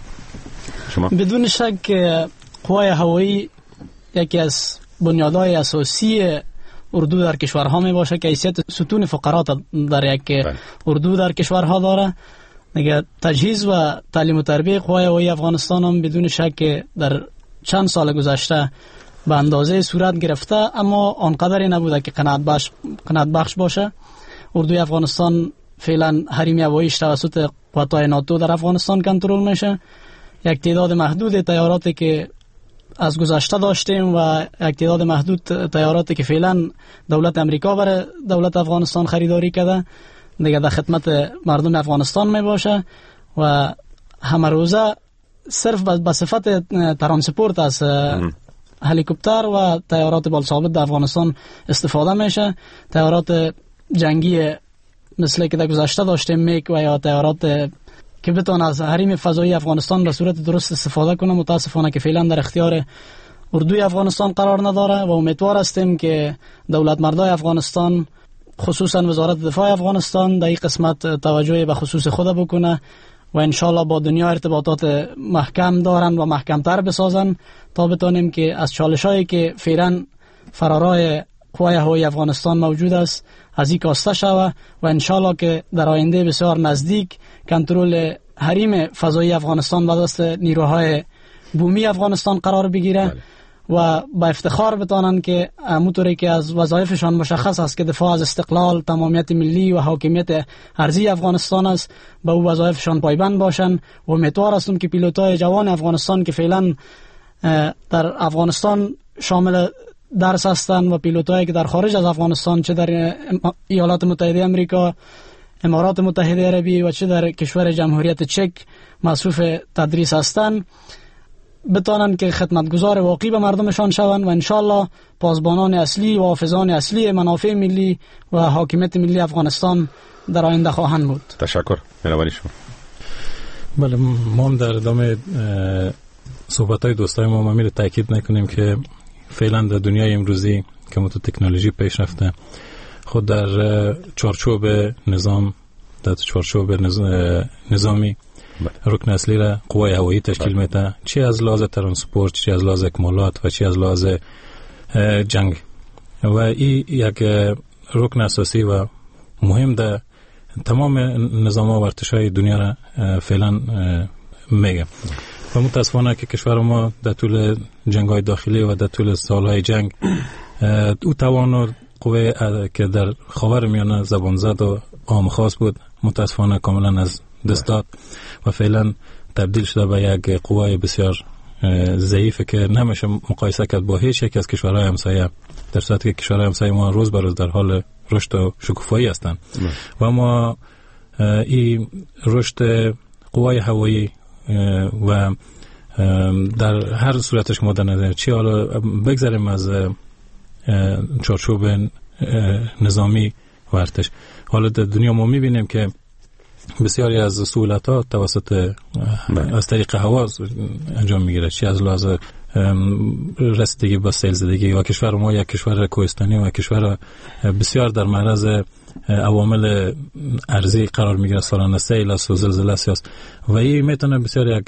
شما بدون شک قوای هوایی یکی از بنیادهای اساسی اردو در کشورها می باشه که حیثیت ستون فقرات در یک اردو در کشورها داره. دیگه تجهیز و تعلیم و تربیت قوای هوایی افغانستان هم بدون شک در چند سال گذشته به اندازه صورت گرفته، اما آنقدری نبوده که قناعت بخش باشه. اردوی افغانستان فعلا حریم هواییش توسط قوات‌های ناتو در افغانستان کنترل میشه. یک تعداد محدود طیاراتی که از گذشته داشتیم و یک تعداد محدود تیاراتی که فعلا دولت امریکا برای دولت افغانستان خریداری کرده دیگه در خدمت مردم افغانستان می باشه و همه روزه صرف به صفت ترانسپورت از هلیکوپتر و تیارات بالثابت در افغانستان استفاده میشه. تیارات جنگی مثل که در گذشته داشتیم میک و یا تیارات که بتون از حریم فضایی افغانستان به صورت درست استفاده کنه متاسفانه که فعلا در اختیار اردوی افغانستان قرار نداره و امیدوار هستیم که دولت مردای افغانستان خصوصا وزارت دفاع افغانستان در این قسمت توجه به خصوص خود بکنه و انشالله با دنیا ارتباطات محکم دارن و محکمتر بسازن تا بتونیم که از چالشایی که فعلا فرارای قوای هوایی افغانستان موجود است از این کاسته شوه و انشالله که در آینده بسیار نزدیک کنترل حریم فضایی افغانستان به دست نیروهای بومی افغانستان قرار بگیره و با افتخار بتانن که همونطوری که از وظایفشان مشخص است که دفاع از استقلال، تمامیت ملی و حاکمیت ارضی افغانستان است به او وظایفشان پایبند باشن و امیدوار هستم که پیلوتای جوان افغانستان که فعلا در افغانستان شامل درس هستند و پیلوتایی که در خارج از افغانستان چه در ایالات متحده آمریکا، امارات متحده عربی و چه در کشور جمهوریت چک مصروف تدریس هستند بتانن که خدمتگزار واقعی به مردمشان شوند و انشالله پاسبانان اصلی و حافظان اصلی منافع ملی و حاکمیت ملی افغانستان در آینده خواهند بود. تشکر. مهربانی شما. بله، ما هم در ادامه صحبت‌های دوستای ما می‌خوایم تاکید نکنیم که فعلا در دنیای امروزی که تو تکنولوژی پیش رفته خود در چارچوب نظام در چارچوب نظامی رکن اصلی را قوای هوایی تشکیل میده، چی از لحاظ ترانسپورت، چی از لحاظ اکمالات و چی از لحاظ جنگ و این یک رکن اساسی و مهم در تمام نظام و ارتشای دنیا را فعلا میگه و متاسفانه که کشور ما در طول جنگ‌های داخلی و در طول سالهای جنگ او توان و قوه که در خاورمیانه زبان زد و عام خاص بود متاسفانه کاملا از دست داد و فعلا تبدیل شده به یک قوه بسیار ضعیفه که نمیشه مقایسه کرد با هیچ یک از کشورهای همسایه، در صورتی که کشورهای همسایه ما روز به روز در حال رشد و شکوفایی هستند و ما این رشد قوای هوایی و در هر صورتش ما در نظر چی حالا بگذاریم از چارچوب نظامی و ارتش، حالا در دنیا ما میبینیم که بسیاری از سهولت‌ها توسط از طریق هوا انجام میگیره، چی از لحاظ رسیدگی با سیل زدگی و کشور ما یک کشور کوهستانی و کشور بسیار در معرض عوامل ارضی قرار میگیره، سالانه سیل است و زلزله است و این میتونه بسیار یک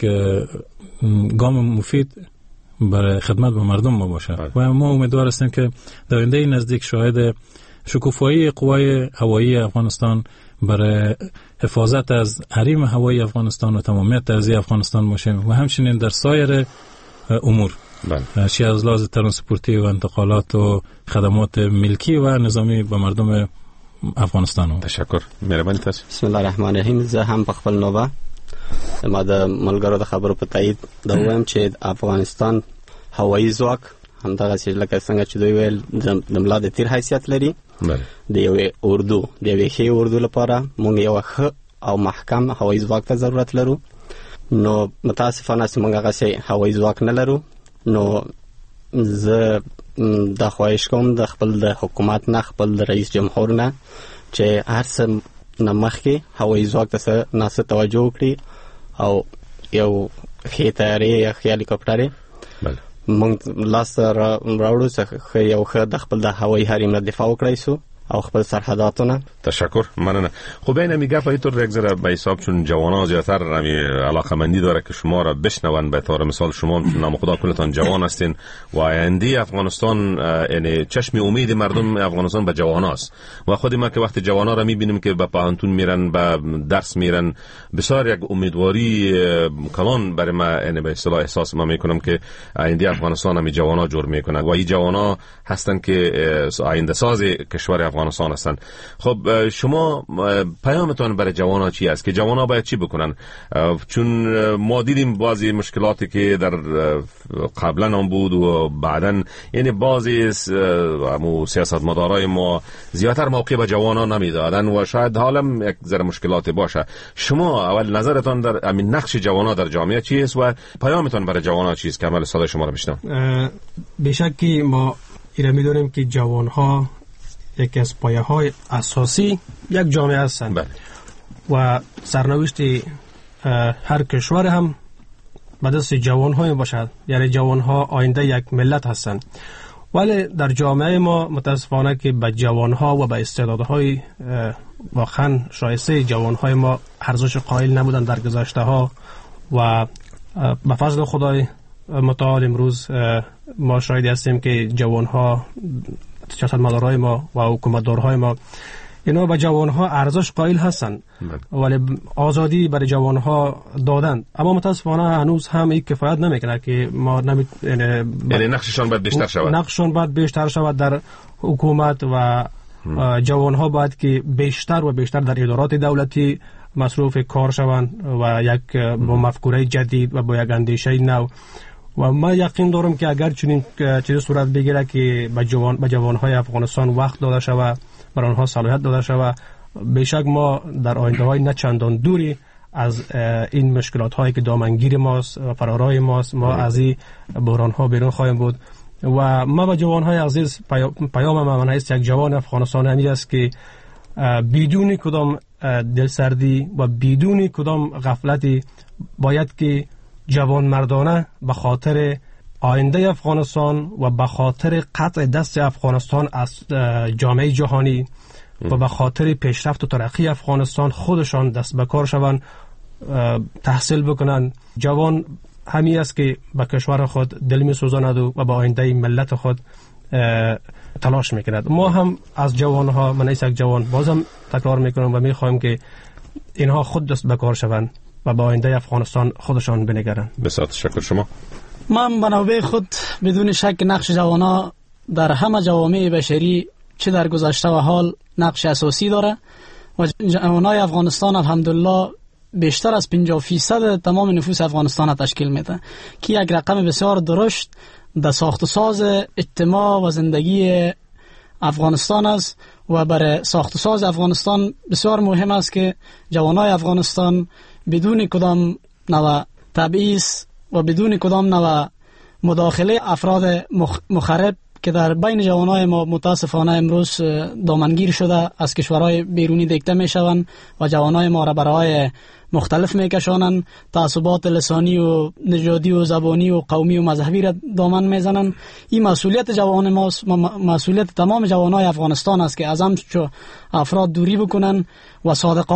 گام مفید برای خدمت به مردم ما باشه و ما امیدوار هستیم که در آینده نزدیک شاهد شکوفایی قوای هوایی افغانستان برای حفاظت از حریم هوایی افغانستان و تمامیت ارضی افغانستان باشیم و همچنین در سایر امور چی از لحاظ ترانسپورتی و انتقالات و خدمات ملکی و نظامی به مردم افغانستان. تشکر. مهرباني تاسو. بسم الله الرحمن الرحیم. زه هم په خپل نوبه ما د ملګرو د خبرو په تایید دا وایم چې افغانستان هوایي ځواک همدغه چې لکه څنګه چې دوی ویل د ملا د تیر حیثیت لري د یوې اردو د یوې ښې اردو لپاره موږ یو ښه او محکم هوایي ځواک ته ضرورت لرو، نو متاسفانه چې موږ هغه شی هوایي ځواک نه لرو. نو زه د خواهش کوم د خپل د حکومت نه خپل د رئیس جمهور نه چې هر څه نه مخکې هوایي ځواک ته ناسه توجه وکړي او یو ښې طیارې یا ښې هلیکاپټرې موږ لاسته راوړو چې یو ښه د خپل د هوایي حریم نه دفاع وکړی سو او خپل سرحداتونه. تشکر. مننه. خب این میگه به طور یک ذره به حساب چون جوانان زیاتر علاقه‌مندی داره که شما را بشنون، به طور مثال شما نام خدا کنتان جوان هستین و آینده افغانستان یعنی چشم امید مردم افغانستان به جواناست و خود ما که وقتی جوانا را میبینیم که به پانتون میرن به درس میرن بسیار یک امیدواری کلان برای ما یعنی به اصطلاح احساس ما میکنم که آینده افغانستان هم جوانا جور میکنه و این جوانا هستن که آینده ساز کشور افغانستان هستند. خب شما پیامتون برای جوانان چی است که جوانان باید چی بکنن؟ چون ما دیدیم بعضی مشکلاتی که در قبلا هم بود و بعدن، یعنی بعضی سیاستمدارای ما زیاتر موقع به جوانان نمیدادن و شاید حالا یک ذره مشکلات باشه. شما اول نظرتان در همین نقش جوانان در جامعه چیست و پیامتون برای جوانان چیست که عمل صدای شما رو بشنویم؟ بیشکی ما ایره می‌دونیم که جوانها یکی از پایه‌های اساسی یک جامعه هستند و سرنوشت هر کشور هم به دست جوان‌ها باشد، یعنی جوان‌ها آینده یک ملت هستند. ولی در جامعه ما متاسفانه که به جوان‌ها و به استعدادهای واقعا شایسته جوان‌های ما ارزش قائل نبودن در گذشته‌ها و به فضل خدای متعال امروز ما شاهد هستیم که جوان‌ها، سیاستمدارهای ما و حکومتدارهای ما اینا به جوان‌ها ارزش قائل هستند ولی آزادی برای جوان‌ها دادن، اما متاسفانه هنوز هم این کفایت نمیکنه که ما یعنی نقششان باید بیشتر شود. نقششان باید بیشتر شود در حکومت و جوان‌ها باید که بیشتر و بیشتر در ادارات دولتی مصروف کار شوند و یک با مفکوره جدید و با یک اندیشه نو. و ما یقین دارم که اگر چنین چیزی صورت بگیره که به جوان‌های افغانستان وقت داده شود، بر آنها صلاحیت داده شود، بیشک ما در آینده‌های نه چندان دوری از این مشکلات هایی که دامنگیر ماست و فرارای ماست، ما از این بحران ها بیرون خواهیم بود. و ما به جوان‌های عزیز پیام من است یک جوان افغانستان همی است که بدون کدام دلسردی و بدون کدام غفلتی باید که جوان مردانه به خاطر آینده افغانستان و به خاطر قطع دست افغانستان از جامعه جهانی و به خاطر پیشرفت و ترقی افغانستان خودشان دست به کار شوند، تحصیل بکنن. جوان همی است که به کشور خود دل می سوزاند و به آینده ملت خود تلاش میکند. ما هم از جوانها، من یک جوان بازم تکرار میکنم و میخوایم که اینها خود دست به کار شوند و به آینده افغانستان خودشان بنگرند. بسیار تشکر. شما؟ من به نوبه خود بدون شک نقش جوانها در همه جوامع بشری چه در گذشته و حال نقش اساسی داره و جوانای افغانستان الحمدلله بیشتر از 50% تمام نفوس افغانستان تشکیل میده که یک رقم بسیار درشت در ساخت و ساز اجتماع و زندگی افغانستان است و برای ساخت و ساز افغانستان بسیار مهم است که جوانای افغانستان بدون کدام نوع تبعیض و بدون کدام نوع مداخله افراد مخرب که در بین جوانای ما متاسفانه امروز دامنگیر شده از کشورهای بیرونی دیکته می شوند و جوانای ما را برای مختلف می کشانند، تعصبات لسانی و نژادی و زبانی و قومی و مذهبی را دامن می زنند. این مسئولیت جوان ماست، مسئولیت تمام جوانای افغانستان است که از همچو افراد دوری بکنن و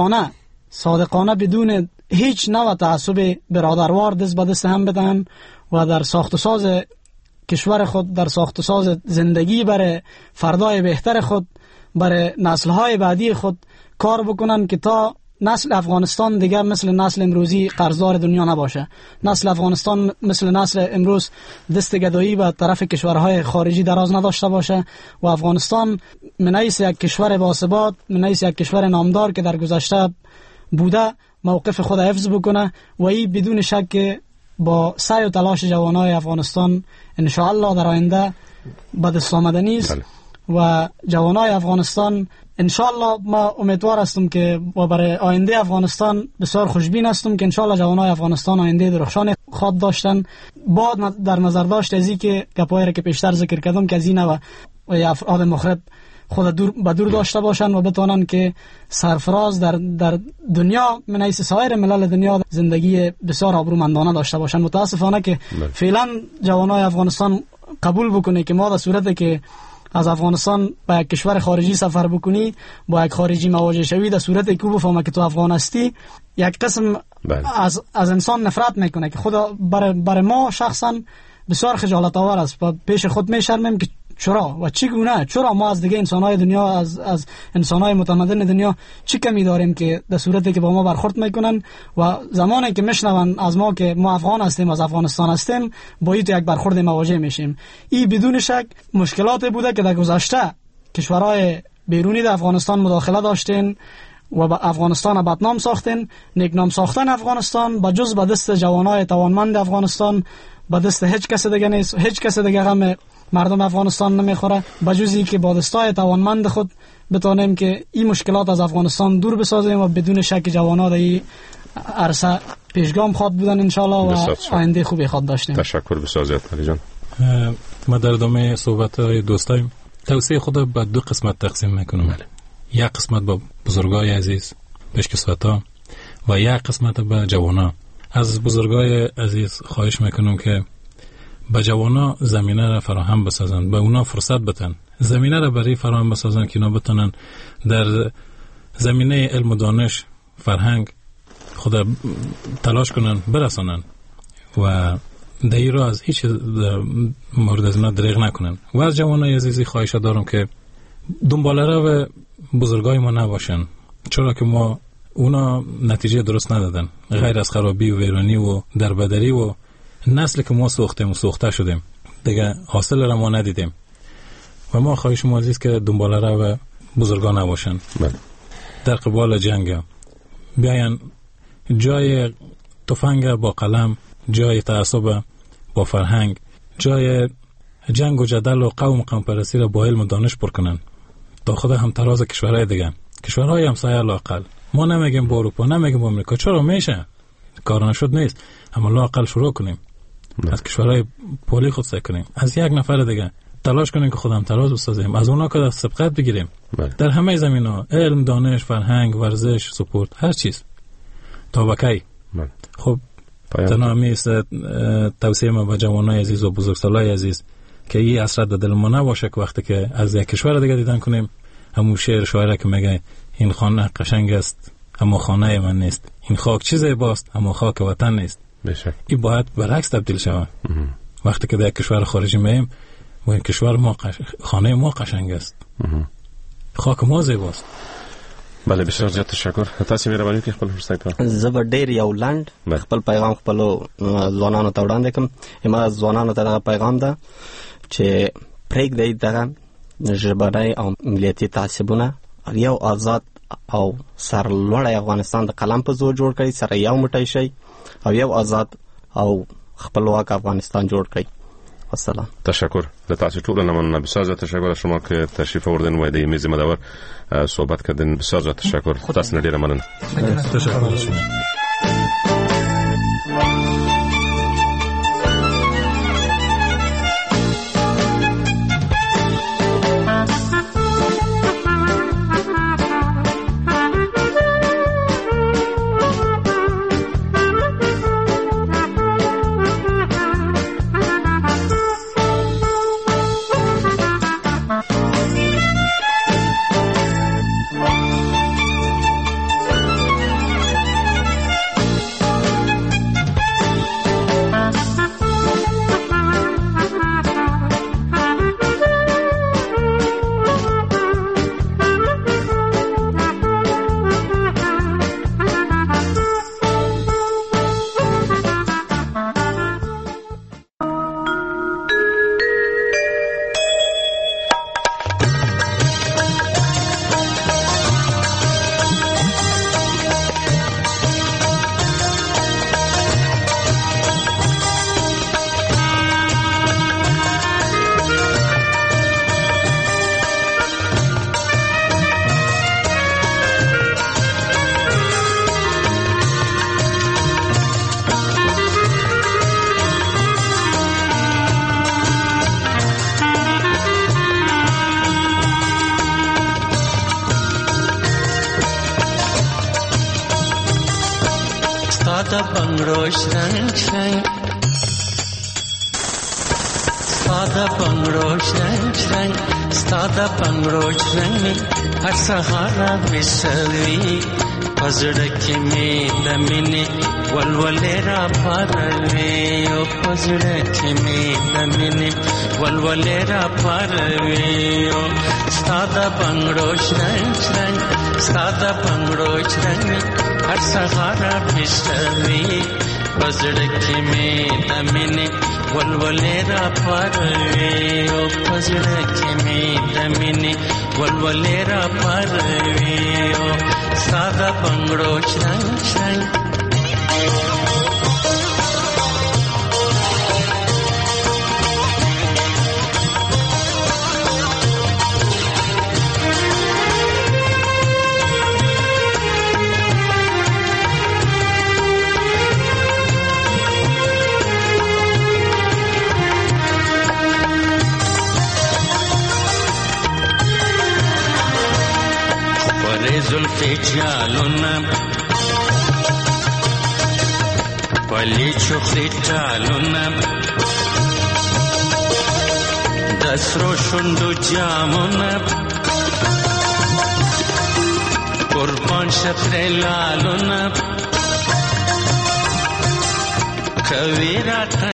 صادقانه بدون هیچ نوع تعصب برادروار دست به دست هم بدن و در ساخت و ساز کشور خود، در ساخت و ساز زندگی برای فردای بهتر خود، برای نسل‌های بعدی خود کار بکنن که تا نسل افغانستان دیگر مثل نسل امروزی قرضدار دنیا نباشه. نسل افغانستان مثل نسل امروز دست گدایی به طرف کشورهای خارجی دراز نداشته باشه و افغانستان من حیث یک کشور باثبات، من حیث یک کشور نامدار که در گذشته بوده موقف خود حفظ بکنه و این بدون شک با سعی و تلاش جوانای افغانستان ان شاء الله در آینده به دست آمدنی است و جوانای افغانستان ان شاء الله ما امیدوار هستم که برای آینده افغانستان بسیار خوشبین هستم که ان شاء الله جوانای افغانستان آینده درخشان خواب داشتن. بعد در نظر داشت از اینکه گپایی را که پیشتر ذکر کردم که از این و افراد مخرب خود دور داشته باشن و بتونن که سرفراز در دنیا من حیث سایر ملل دنیا زندگی بسیار آبرومندانه داشته باشن. متاسفانه که فعلا جوانای افغانستان قبول بکنه که ما در صورتی که از افغانستان به یک کشور خارجی سفر بکنی، با یک خارجی مواجه شوی، در صورتی که بفهمه که تو افغان هستی، یک قسم از انسان نفرت میکنه که خدا برای ما شخصا بسیار خجالت آور است. پیش خود میشرمیم که چرا و چگونه، چرا ما از دیگه انسان‌های دنیا، از انسان‌های متمدن دنیا چی کمی داریم که در صورتی که با ما برخورد میکنن و زمانی که میشنون از ما که ما افغان هستیم، از افغانستان هستیم، با این یک برخورد مواجه میشیم. این بدون شک مشکلات بوده که در گذشته کشورهای بیرونی در افغانستان مداخله داشتین و به افغانستان بدنام ساختین. نیکنام ساختن افغانستان با جز به دست جوانای توانمند افغانستان به دست هیچ کس دیگه نیست. هیچ کس دیگه غم مردم افغانستان نمیخوره به جز اینکه با دستای توانمند خود بتونیم که این مشکلات از افغانستان دور بسازیم و بدون شک جوانا در این عرصه پیشگام خواد بودن انشالله و آینده خوبی خواد داشتیم. تشکر بسیار علی جان. ما در ادامه صحبت‌های دوستایم توصیه خود به دو قسمت تقسیم میکنم. یک قسمت به بزرگای عزیز پیشکسوتا و یک قسمت به جوانا. از بزرگای عزیز خواهش میکنم که به جوانا زمینه را فراهم بسازند، به اونا فرصت بدن، زمینه را برای فراهم بسازند که اونا بتونن در زمینه علم و دانش فرهنگ خود تلاش کنن برسانن و دایی را از هیچ مورد از اینا دریغ نکنن. و از جوانای عزیزی خواهش دارم که دنباله رو بزرگای ما نباشن، چرا که ما اونا نتیجه درست ندادن غیر از خرابی و ویرانی و دربدری و نسل که ما سوختیم و سوخته شدیم دیگه حاصل را ما ندیدیم و ما خواهش ما عزیز که دنباله رو بزرگان نباشن. در قبال جنگ بیاین جای تفنگ با قلم، جای تعصب با فرهنگ، جای جنگ و جدل و قوم پرستی را با علم و دانش پر کنن تا خود هم تراز کشورهای دیگه، کشورهای همسایه لااقل. ما نمیگیم با اروپا، نمیگیم با امریکا، چرا میشه کار نشد نیست، اما لااقل شروع کنیم از کشورهای پولی خود سعی کنیم، از یک نفر دیگه تلاش کنیم که خودم تراز بسازیم، از اونا که سبقت بگیریم در همه زمینا، علم، دانش، فرهنگ، ورزش، سپورت، هر چیز. تا بکی خب تنامی توصیه ما به جوانای عزیز و بزرگسالای عزیز که این حسرت در دل ما نباشه که وقتی که از یک کشور دیگه دیدن کنیم همون شعر شاعره که میگه این خانه قشنگ است اما خانه من نیست، این خاک چیز زیباست اما خاک وطن نیست. این باید برعکس تبدیل شود. وقتی که در یک کشور خارجی میایم و این کشور ما خانه ما قشنگ است، خاک ما زیباست. بله بسیار زیاد تشکر. تاسو مهرباني کوي خپل فرصت زبر ډیر یو لاند خپل پیغام خپل ځوانانو ته وړاندې کوم. ما ځوانانو ته دا پیغام ده چې پرېږدئ دغه ژبنی او ملیتي تعصبونه، یو آزاد او سرلوړی افغانستان د قلم په زور جوړ کړئ، سره یو موټی شئ او یو آزاد او خپلواک افغانستان جوړ کړئ. السلام. تشکر. لتاسو ټول نه مننه. بسیار زیات تشکر شما که تشریف آوردین و د میز مدور صحبت کردین. بسیار زیات تشکر. تاسو نه ډیر مننه. تشکر. सहारा बिसवी पजड़के में दमिने वलवलेरा परवे ओ पजड़के में दमिने वलवलेरा परवे ओ सादा बंगड़ो शरण सादा बंगड़ो शरण हर सहारा बिसवी पजड़के में दमिने वलवलेरा परवे ओ पजड़के में दमिने ولولې را پروي او ساده بنگړو چرنګ چرنګ زلفی چالونا پلی چوخی چالونا دسرو شندو جامونا قربان شتر لالونا کویرات